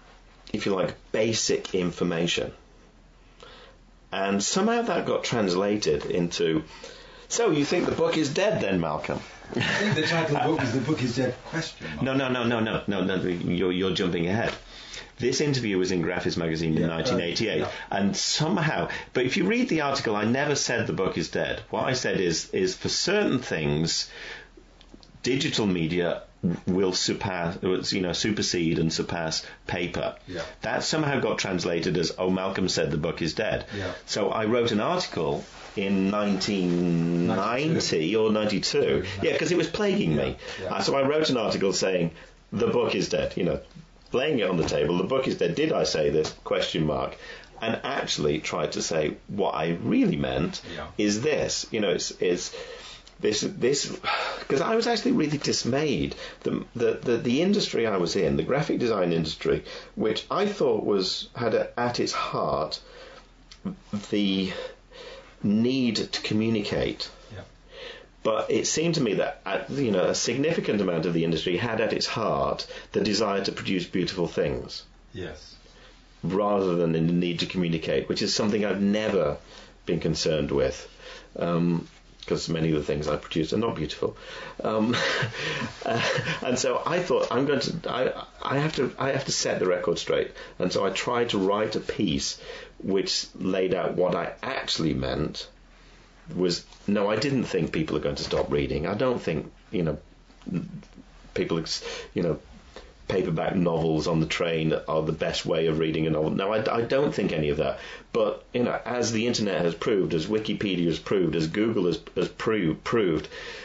Speaker 4: if you like, basic information. And somehow that got translated into, so you think the book is dead then, Malcolm?
Speaker 3: I think the title of the book was The Book is Dead, question mark.
Speaker 4: No, no, no, no, no, no, no, you're, you're jumping ahead. This interview was in Graphics Magazine in
Speaker 3: yeah,
Speaker 4: nineteen eighty-eight,
Speaker 3: uh, yeah.
Speaker 4: and somehow, but if you read the article, I never said the book is dead. What I said is, is for certain things, digital media will surpass, you know, supersede and surpass paper.
Speaker 3: Yeah.
Speaker 4: That somehow got translated as, oh, Malcolm said the book is dead.
Speaker 3: Yeah.
Speaker 4: So I wrote an article in nineteen ninety ninety-two. Or ninety-two. Yeah, because it was plaguing me.
Speaker 3: Yeah. Yeah.
Speaker 4: Uh, so I wrote an article saying, the book is dead, you know, laying it on the table, the book is dead. Did I say this? Question mark. And actually tried to say what I really meant
Speaker 3: yeah.
Speaker 4: is this. You know, it's, it's this, this, because I was actually really dismayed. The, the, the, the industry I was in, the graphic design industry, which I thought was, had a, at its heart the need to communicate.
Speaker 3: Yeah.
Speaker 4: But it seemed to me that, uh, you know, a significant amount of the industry had at its heart the desire to produce beautiful things.
Speaker 3: Yes.
Speaker 4: Rather than the need to communicate, which is something I've never been concerned with. Um, because many of the things I produce are not beautiful, um, uh, and so I thought I'm going to I, I have to I have to set the record straight, and so I tried to write a piece which laid out what I actually meant. Was no, I didn't think people are going to stop reading. I don't think you know people you know paperback novels on the train are the best way of reading a novel. No, I, I don't think any of that. But, you know, as the internet has proved, as Wikipedia has proved, as Google has, has proved, proved,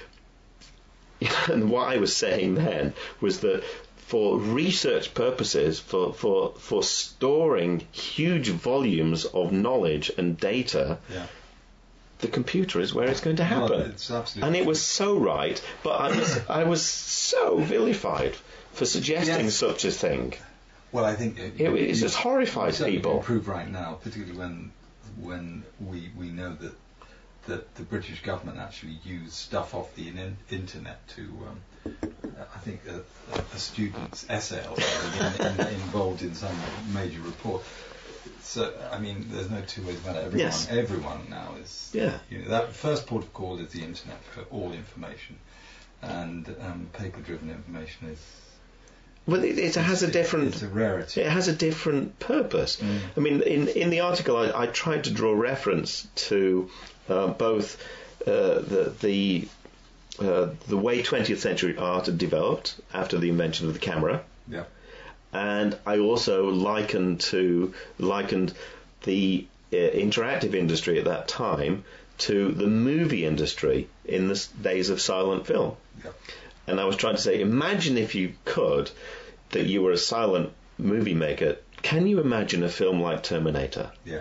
Speaker 4: and what I was saying then was that for research purposes, for, for, for storing huge volumes of knowledge and data,
Speaker 3: yeah.
Speaker 4: the computer is where it's going to happen.
Speaker 3: Well, it's absolutely
Speaker 4: and it was so right, but I was, I was so vilified for suggesting
Speaker 3: yes.
Speaker 4: such a thing.
Speaker 3: Well, I think it,
Speaker 4: it, it just horrifies people.
Speaker 3: Improve right now, particularly when when we we know that that the British government actually used stuff off the in, internet to. Um, I think a, a student's essay or something in, in, involved in some major report. So I mean, there's no two ways about it. Everyone,
Speaker 4: yes.
Speaker 3: everyone now is.
Speaker 4: Yeah.
Speaker 3: You know, that first port of call is the internet for all information, and um, paper-driven information is.
Speaker 4: Well, it, it has a different.
Speaker 3: It's a rarity.
Speaker 4: It has a different purpose.
Speaker 3: Mm.
Speaker 4: I mean, in in the article, I, I tried to draw reference to uh, both uh, the the uh, the way twentieth century art had developed after the invention of the camera.
Speaker 3: Yeah. And
Speaker 4: I also likened to likened the uh, interactive industry at that time to the movie industry in the days of silent film.
Speaker 3: Yeah.
Speaker 4: And I was trying to say, imagine if you could, that you were a silent movie maker. Can you imagine a film like Terminator?
Speaker 3: Yeah.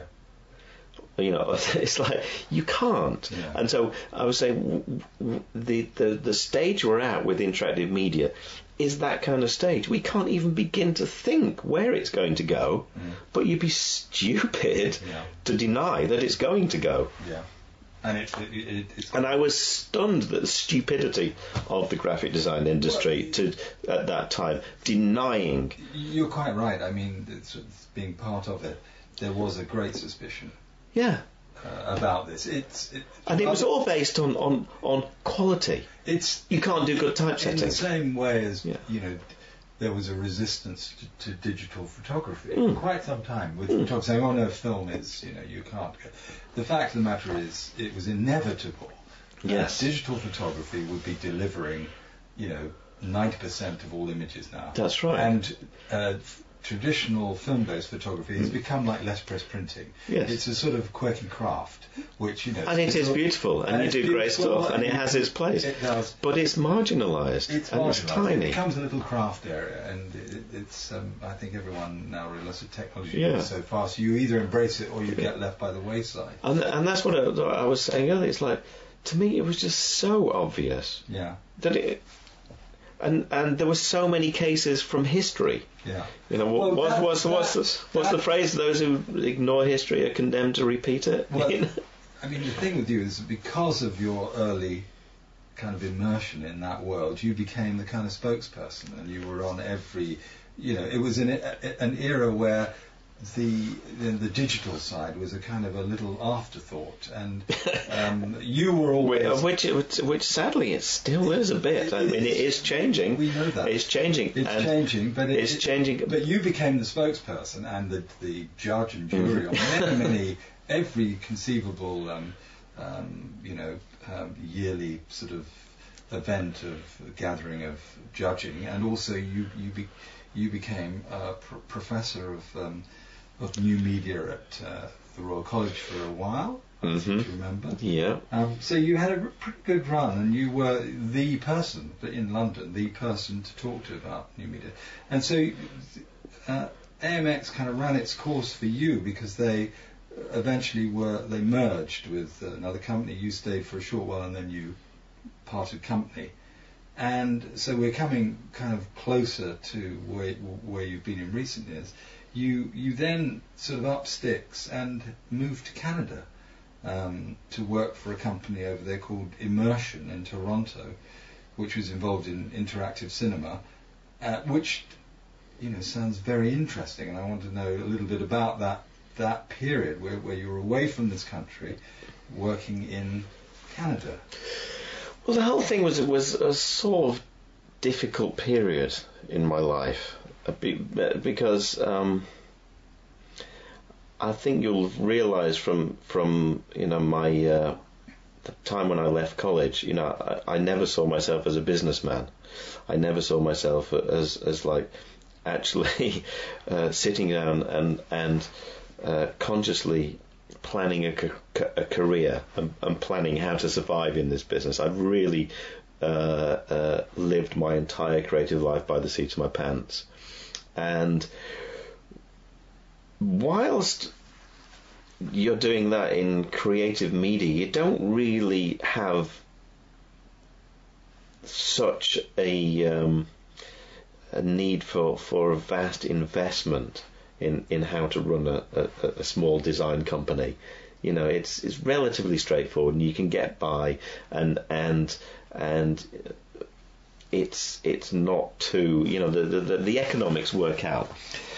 Speaker 4: You know, it's like, you can't.
Speaker 3: Yeah.
Speaker 4: And so I was saying, w- w- the, the, the stage we're at with interactive media is that kind of stage. We can't even begin to think where it's going to go,
Speaker 3: mm.
Speaker 4: but you'd be stupid
Speaker 3: yeah.
Speaker 4: to deny that it's going to go.
Speaker 3: Yeah. And, it, it, it, it's
Speaker 4: and I was stunned at the stupidity of the graphic design industry to at that time, denying.
Speaker 3: You're quite right. I mean, it's, it's being part of it, there was a great suspicion.
Speaker 4: Yeah.
Speaker 3: Uh, about this, it's it,
Speaker 4: and it was all based on, on, on quality.
Speaker 3: It's
Speaker 4: you can't do good typesetting.
Speaker 3: In the same way as
Speaker 4: yeah.
Speaker 3: you know, there was a resistance to, to digital photography
Speaker 4: mm.
Speaker 3: for quite some time, with
Speaker 4: mm.
Speaker 3: photographers saying, "Oh no, film is you know you can't." The fact of the matter is, it was inevitable
Speaker 4: yes.
Speaker 3: that digital photography would be delivering, you know, ninety percent of all images now.
Speaker 4: That's right.
Speaker 3: And uh, traditional film-based photography has
Speaker 4: mm.
Speaker 3: become like letterpress printing.
Speaker 4: Yes.
Speaker 3: It's a sort of quirky craft, which you know.
Speaker 4: And it is beautiful, and, and you do great stuff, and, and it has its place.
Speaker 3: It does.
Speaker 4: But it's marginalised.
Speaker 3: It's
Speaker 4: and
Speaker 3: marginalised.
Speaker 4: It's tiny.
Speaker 3: It becomes a little craft area, and it, it's. Um, I think everyone now realises that technology
Speaker 4: yeah.
Speaker 3: is so fast. You either embrace it or you get left by the wayside.
Speaker 4: And and that's what I, I was saying earlier. It's like, to me, it was just so obvious.
Speaker 3: Yeah.
Speaker 4: That it. And and there were so many cases from history.
Speaker 3: Yeah.
Speaker 4: You know,
Speaker 3: well,
Speaker 4: what,
Speaker 3: that,
Speaker 4: what's,
Speaker 3: that,
Speaker 4: what's, the, what's
Speaker 3: that,
Speaker 4: the phrase? Those who ignore history are condemned to repeat it.
Speaker 3: Well, I mean, the thing with you is because of your early kind of immersion in that world, you became the kind of spokesperson, and you were on every you know, it was an, an era where the, the the digital side was a kind of a little afterthought, and um, you were always
Speaker 4: which, which which sadly it still is a bit. I mean, it is changing.
Speaker 3: We know that
Speaker 4: it's changing.
Speaker 3: It's
Speaker 4: and
Speaker 3: changing, but it,
Speaker 4: it's changing.
Speaker 3: But you became the spokesperson and the the judge and jury on many many every conceivable um, um, you know um, yearly sort of event of gathering of judging, and also you you be, you became a pr- professor of um, of new media at uh, the Royal College for a while.
Speaker 4: Mm-hmm.
Speaker 3: I think you remember.
Speaker 4: Yeah.
Speaker 3: Um, so you had a r- pretty good run, and you were the person in London, the person to talk to about new media. And so uh, A M X kind of ran its course for you because they eventually were they merged with another company. You stayed for a short while, and then you parted company. And so we're coming kind of closer to where where you've been in recent years. You you then sort of up sticks and moved to Canada um, to work for a company over there called Immersion in Toronto, which was involved in interactive cinema, uh, which you know sounds very interesting. And I want to know a little bit about that that period where where you were away from this country, working in Canada.
Speaker 4: Well, the whole thing was was a sort of difficult period in my life because um, I think you'll realise from from you know my uh, the time when I left college, you know, I, I never saw myself as a businessman. I never saw myself as as like actually uh, sitting down and and uh, consciously planning a, ca- a career and, and planning how to survive in this business. I've really uh, uh, lived my entire creative life by the seat of my pants. And whilst you're doing that in creative media, you don't really have such a, um, a need for, for a vast investment in, in how to run a, a, a small design company. You know, it's it's relatively straightforward, and you can get by, and and and it's it's not too, you know, the the, the economics work out.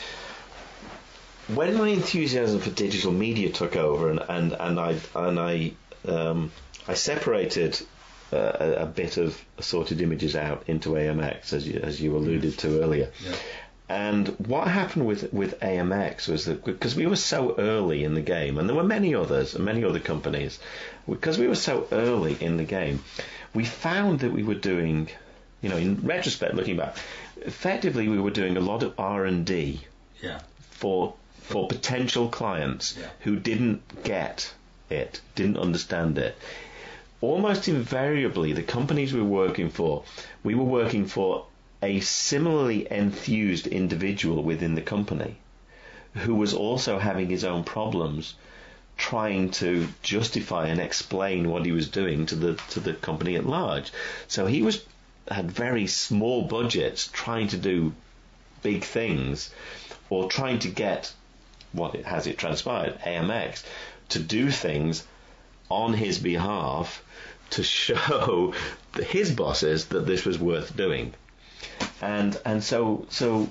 Speaker 4: When my enthusiasm for digital media took over, and and, and I and I um, I separated uh, a, a bit of assorted images out into A M X, as you, as you alluded to earlier.
Speaker 3: Yeah.
Speaker 4: And what happened with, with A M X was that because we were so early in the game, and there were many others and many other companies, because we were so early in the game, we found that we were doing, you know, in retrospect, looking back, effectively we were doing a lot of R and D
Speaker 3: yeah.
Speaker 4: for for potential clients
Speaker 3: yeah.
Speaker 4: who didn't get it, didn't understand it. Almost invariably, the companies we were working for, we were working for a similarly enthused individual within the company who was also having his own problems trying to justify and explain what he was doing to the to the company at large. So he was had very small budgets trying to do big things, or trying to get what it has it transpired, A M X, to do things on his behalf to show his bosses that this was worth doing. And and so so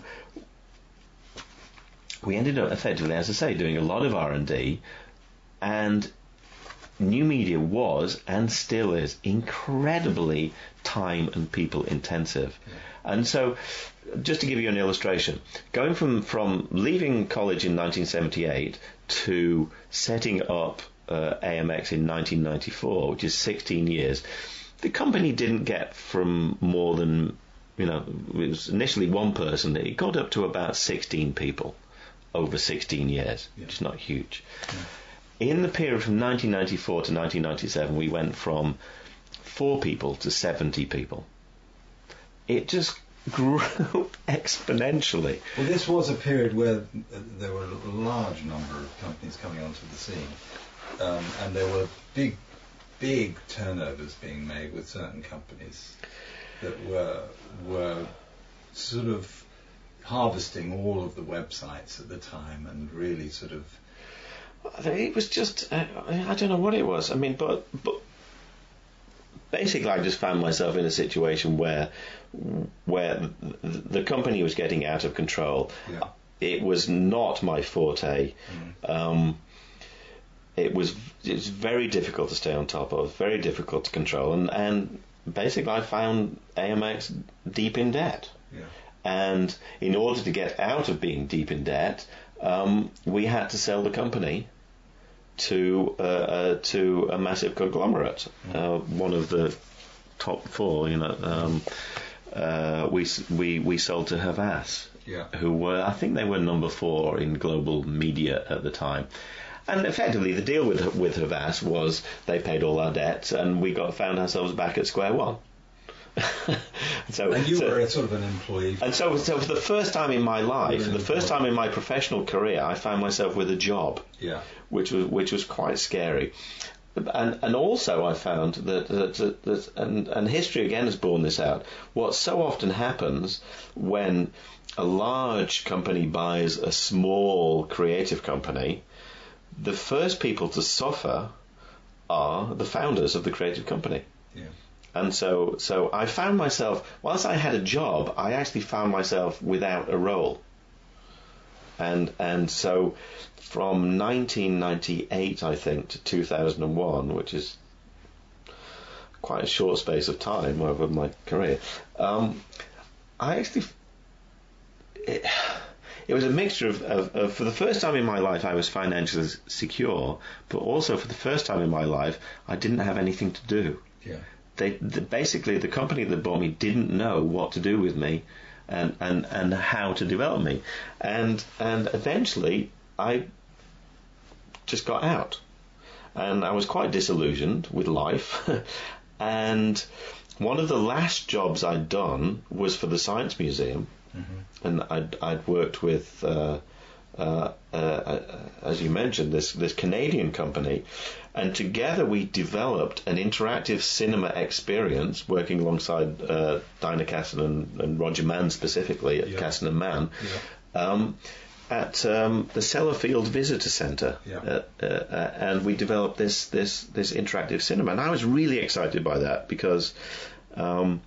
Speaker 4: we ended up effectively, as I say, doing a lot of R and D, and new media was and still is incredibly time and people intensive. Yeah. And so, just to give you an illustration, going from from leaving college in nineteen seventy-eight to setting up uh, A M X in nineteen ninety-four, which is sixteen years, the company didn't get from more than, you know, it was initially one person. It got up to about sixteen people over sixteen years, yeah. which is not huge. Yeah. In the period from nineteen ninety-four to nineteen ninety-seven, we went from four people to seventy people. It just grew exponentially.
Speaker 3: Well, this was a period where there were a large number of companies coming onto the scene, um, and there were big, big turnovers being made with certain companies that were were sort of harvesting all of the websites at the time, and really sort of.
Speaker 4: It was just uh, I don't know what it was. I mean, but but basically I just found myself in a situation where where the company was getting out of control.
Speaker 3: Yeah.
Speaker 4: It was not my forte. Mm. Um, it was it was very difficult to stay on top of, very difficult to control, and, and basically I found A M X deep in debt.
Speaker 3: Yeah.
Speaker 4: And in order to get out of being deep in debt, um, we had to sell the company to uh, uh, to a massive conglomerate, uh, one of the top four. You know, um, uh, we we we sold to Havas,
Speaker 3: yeah.
Speaker 4: who were, I think they were number four in global media at the time. And effectively, the deal with with Havas was they paid all our debts, and we got found ourselves back at square one. so,
Speaker 3: and you
Speaker 4: so,
Speaker 3: were a sort of an employee.
Speaker 4: And so, so for the first time in my life, for the first time in my professional career, I found myself with a job,
Speaker 3: yeah.
Speaker 4: which was which was quite scary. And and also I found that that, that, that and, and history again has borne this out. What so often happens when a large company buys a small creative company, the first people to suffer are the founders of the creative company.
Speaker 3: Yeah.
Speaker 4: And so, so I found myself, whilst I had a job, I actually found myself without a role. And and so, from nineteen ninety-eight, I think, to two thousand one, which is quite a short space of time over my career, um, I actually, it, it was a mixture of, of, of, for the first time in my life, I was financially secure, but also for the first time in my life, I didn't have anything to do.
Speaker 3: Yeah.
Speaker 4: They, the, basically, the company that bought me didn't know what to do with me, and, and, and how to develop me, and and eventually I just got out, and I was quite disillusioned with life, and one of the last jobs I'd done was for the Science Museum, mm-hmm. and I'd I'd worked with. Uh, Uh, uh, as you mentioned, this this Canadian company, and together we developed an interactive cinema experience, working alongside uh, Dinah Casson and, and Roger Mann specifically at yeah. Casson and Mann, yeah. um, at um, the Sellafield Visitor Centre,
Speaker 3: yeah.
Speaker 4: uh, uh, and we developed this this this interactive cinema, and I was really excited by that because. Um,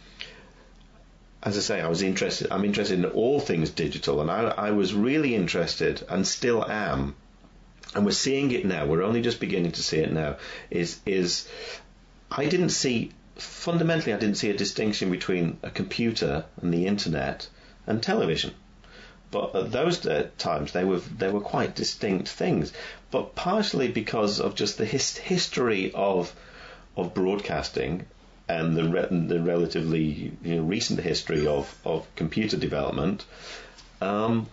Speaker 4: As I say, I was interested. I'm interested in all things digital, and I, I was really interested, and still am. And we're seeing it now. We're only just beginning to see it now. Is is I didn't see fundamentally. I didn't see a distinction between a computer and the internet and television. But at those uh, times, they were they were quite distinct things. But partially because of just the his, history of of broadcasting. And the, re- the relatively you know, recent history of, of computer development, um,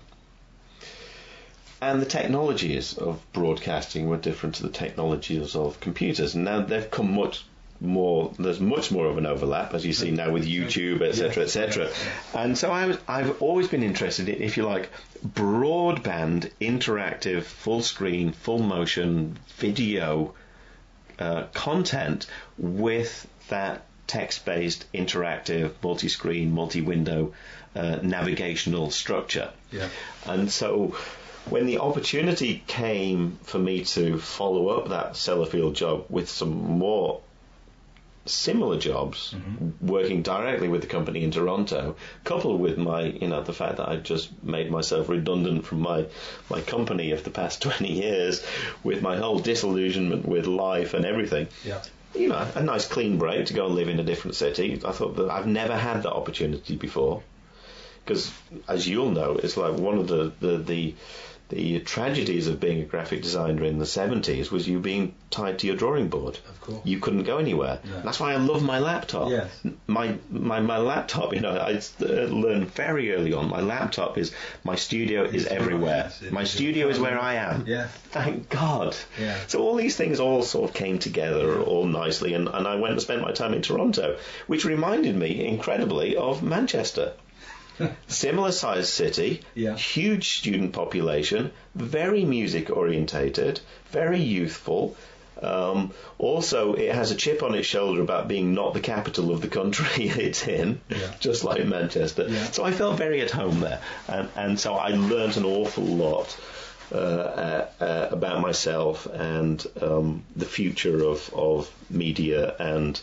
Speaker 4: and the technologies of broadcasting were different to the technologies of computers. And now they've come much more. There's much more of an overlap, as you see now with YouTube, et cetera, et cetera. And so I was, I've always been interested in, if you like, broadband, interactive, full screen, full motion video uh, content with that text-based, interactive, multi-screen, multi-window uh, navigational structure.
Speaker 3: Yeah.
Speaker 4: And so when the opportunity came for me to follow up that Sellafield job with some more similar jobs, mm-hmm. working directly with the company in Toronto, coupled with my, you know, the fact that I'd just made myself redundant from my, my company of the past twenty years, with my whole disillusionment with life and everything.
Speaker 3: Yeah.
Speaker 4: You know, a nice clean break to go and live in a different city. I thought that I've never had that opportunity before, because as you'll know, it's like one of the, the, the the tragedies of being a graphic designer in the seventies was you being tied to your drawing board.
Speaker 3: Of course.
Speaker 4: You couldn't go anywhere.
Speaker 3: Yeah.
Speaker 4: That's why I love my laptop.
Speaker 3: Yes.
Speaker 4: My, my my laptop, you know, I uh, learned very early on, my laptop is, my studio is
Speaker 3: It's
Speaker 4: everywhere.
Speaker 3: yes,
Speaker 4: My
Speaker 3: it's
Speaker 4: studio is where I am.
Speaker 3: Yeah.
Speaker 4: Thank God.
Speaker 3: Yeah.
Speaker 4: So all these things all sort of came together all nicely, and, and I went and spent my time in Toronto, which reminded me incredibly of Manchester. Similar sized city,
Speaker 3: yeah.
Speaker 4: huge student population, very music orientated, very youthful. Um, also, it has a chip on its shoulder about being not the capital of the country it's in,
Speaker 3: yeah.
Speaker 4: just like Manchester.
Speaker 3: Yeah.
Speaker 4: So I felt very at home there, and, and so I learnt an awful lot uh, uh, uh, about myself and um, the future of, of media, and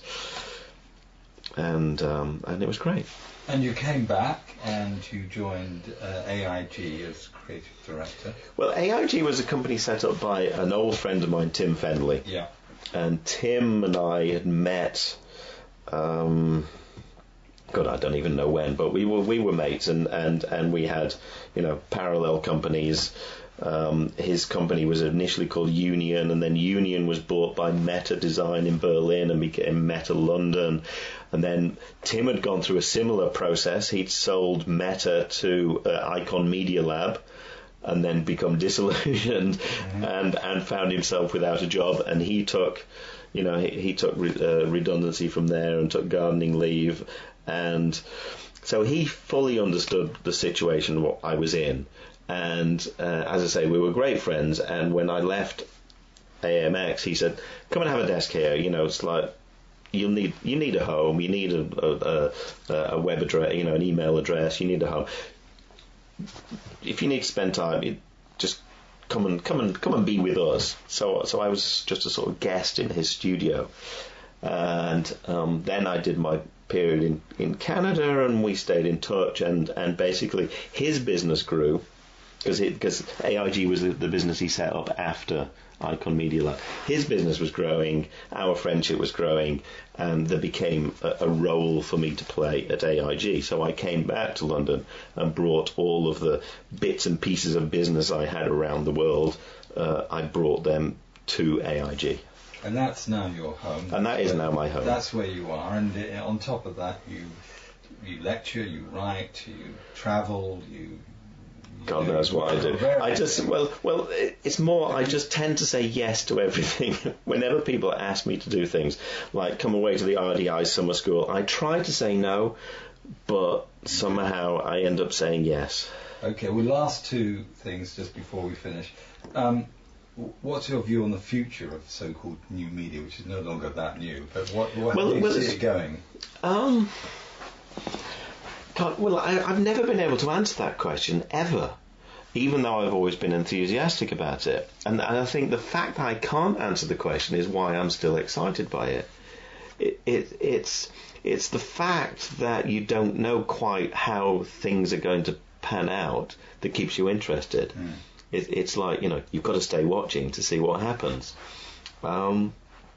Speaker 4: and um, and it was great.
Speaker 3: And you came back and you joined uh, A I G as creative director.
Speaker 4: Well, A I G was a company set up by an old friend of mine, Tim Fendley.
Speaker 3: Yeah.
Speaker 4: And Tim and I had met. Um, God, I don't even know when, but we were we were mates, and, and, and we had, you know, parallel companies. Um, his company was initially called Union, and then Union was bought by Meta Design in Berlin and became Meta London. And then Tim had gone through a similar process. He'd sold Meta to uh, Icon Media Lab, and then become disillusioned, mm-hmm. and and found himself without a job. And he took, you know, he, he took re, uh, redundancy from there and took gardening leave. And so he fully understood the situation what I was in. And uh, as I say, we were great friends. And when I left A M X, he said, "Come and have a desk here. You know, it's like you need you need a home. You need a, a, a web address. You know, an email address. You need a home. If you need to spend time, you just come and come and come and be with us." So so I was just a sort of guest in his studio. And um, then I did my period in, in Canada, and we stayed in touch, and, and basically his business grew because because A I G was the, the business he set up after Icon Media Lab. His business was growing, our friendship was growing, and there became a, a role for me to play at A I G. So I came back to London and brought all of the bits and pieces of business I had around the world, uh, I brought them to A I G.
Speaker 3: And that's now your home.
Speaker 4: And that is now my home.
Speaker 3: That's where you are. And uh, on top of that, you you lecture, you write, you travel, you... you
Speaker 4: God knows what I do. I just, well, well, it's more, I just tend to say yes to everything. Whenever people ask me to do things, like come away to the R D I summer school, I try to say no, but somehow I end up saying yes.
Speaker 3: Okay, well, last two things just before we finish. Um, What's your view on the future of so-called new media, which is no longer that new? But what, what
Speaker 4: well,
Speaker 3: do you
Speaker 4: well,
Speaker 3: see it going?
Speaker 4: Um, God, well, I, I've never been able to answer that question ever, even though I've always been enthusiastic about it. And, and I think the fact that I can't answer the question is why I'm still excited by it. It, it. It's it's the fact that you don't know quite how things are going to pan out that keeps you interested. Mm. It, it's like, you know, you've got to stay watching to see what happens. Um,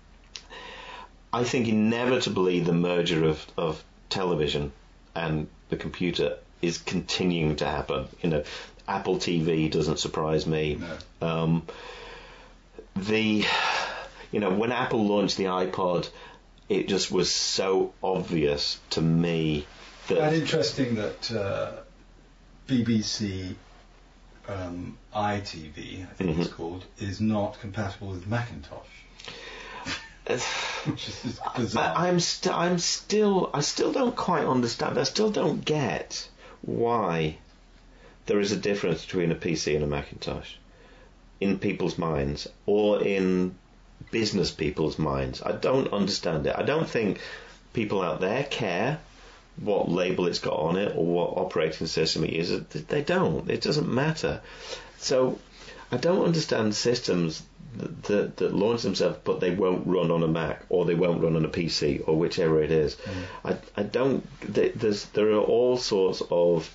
Speaker 4: I think inevitably the merger of, of television and the computer is continuing to happen. You know, Apple T V doesn't surprise me. No. Um, the, you know, when Apple launched the iPod, it just was so obvious to me that...
Speaker 3: Quite interesting that uh, B B C... Um, I T V, I think mm-hmm. it's called, is not compatible with Macintosh. Which is bizarre.
Speaker 4: I, I'm, st- I'm still, I still don't quite understand. I still don't get why there is a difference between a P C and a Macintosh in people's minds, or in business people's minds. I don't understand it. I don't think people out there care what label it's got on it or what operating system it uses. They don't. It doesn't matter. So I don't understand systems that, that, that launch themselves but they won't run on a Mac or they won't run on a P C or whichever it is. Mm. I, I don't... There's, there are all sorts of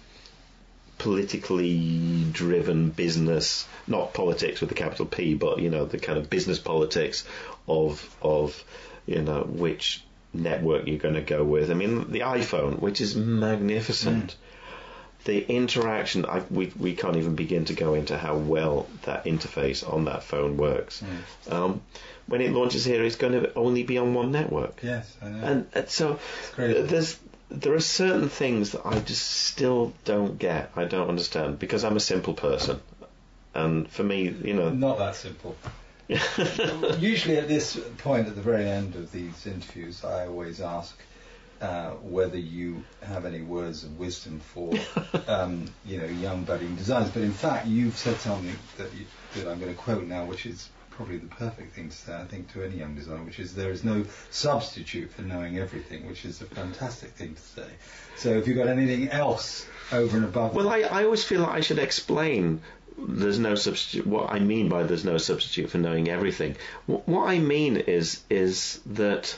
Speaker 4: politically driven business, not politics with a capital P, but, you know, the kind of business politics of, of you know, which network you're going to go with. I mean, the iPhone, which is magnificent. Mm. The interaction, I, we we can't even begin to go into how well that interface on that phone works. Mm. Um, when it launches here, it's going to only be on one network.
Speaker 3: Yes, I know.
Speaker 4: And, and so there's there are certain things that I just still don't get. I don't understand because I'm a simple person, and for me, you know,
Speaker 3: not that simple. Usually at this point, at the very end of these interviews, I always ask uh, whether you have any words of wisdom for um, you know, young budding designers. But in fact, you've said something that, you, that I'm going to quote now, which is probably the perfect thing to say, I think, to any young designer, which is there is no substitute for knowing everything, which is a fantastic thing to say. So if you've got anything else over and above
Speaker 4: well,
Speaker 3: that.
Speaker 4: I, I always feel like I should explain there's no substitute. What I mean by there's no substitute for knowing everything. What I mean is is that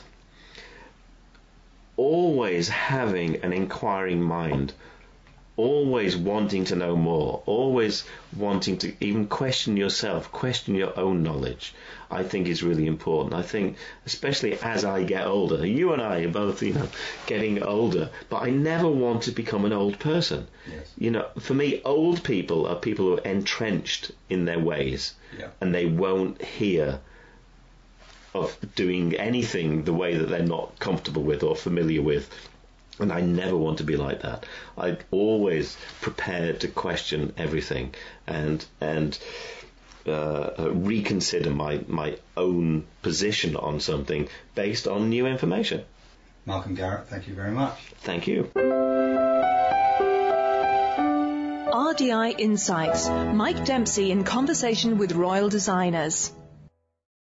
Speaker 4: always having an inquiring mind, always wanting to know more, always wanting to even question yourself, question your own knowledge, I think is really important. I think, especially as I get older, you and I are both, you know, getting older, but I never want to become an old person.
Speaker 3: Yes.
Speaker 4: You know, for me, old people are people who are entrenched in their ways,
Speaker 3: Yeah.
Speaker 4: and they won't hear of doing anything the way that they're not comfortable with or familiar with. And I never want to be like that. I'm always prepared to question everything and and uh, reconsider my, my own position on something based on new information.
Speaker 3: Malcolm Garrett, thank you very much.
Speaker 4: Thank you.
Speaker 2: R D I Insights. Mike Dempsey in conversation with Royal Designers.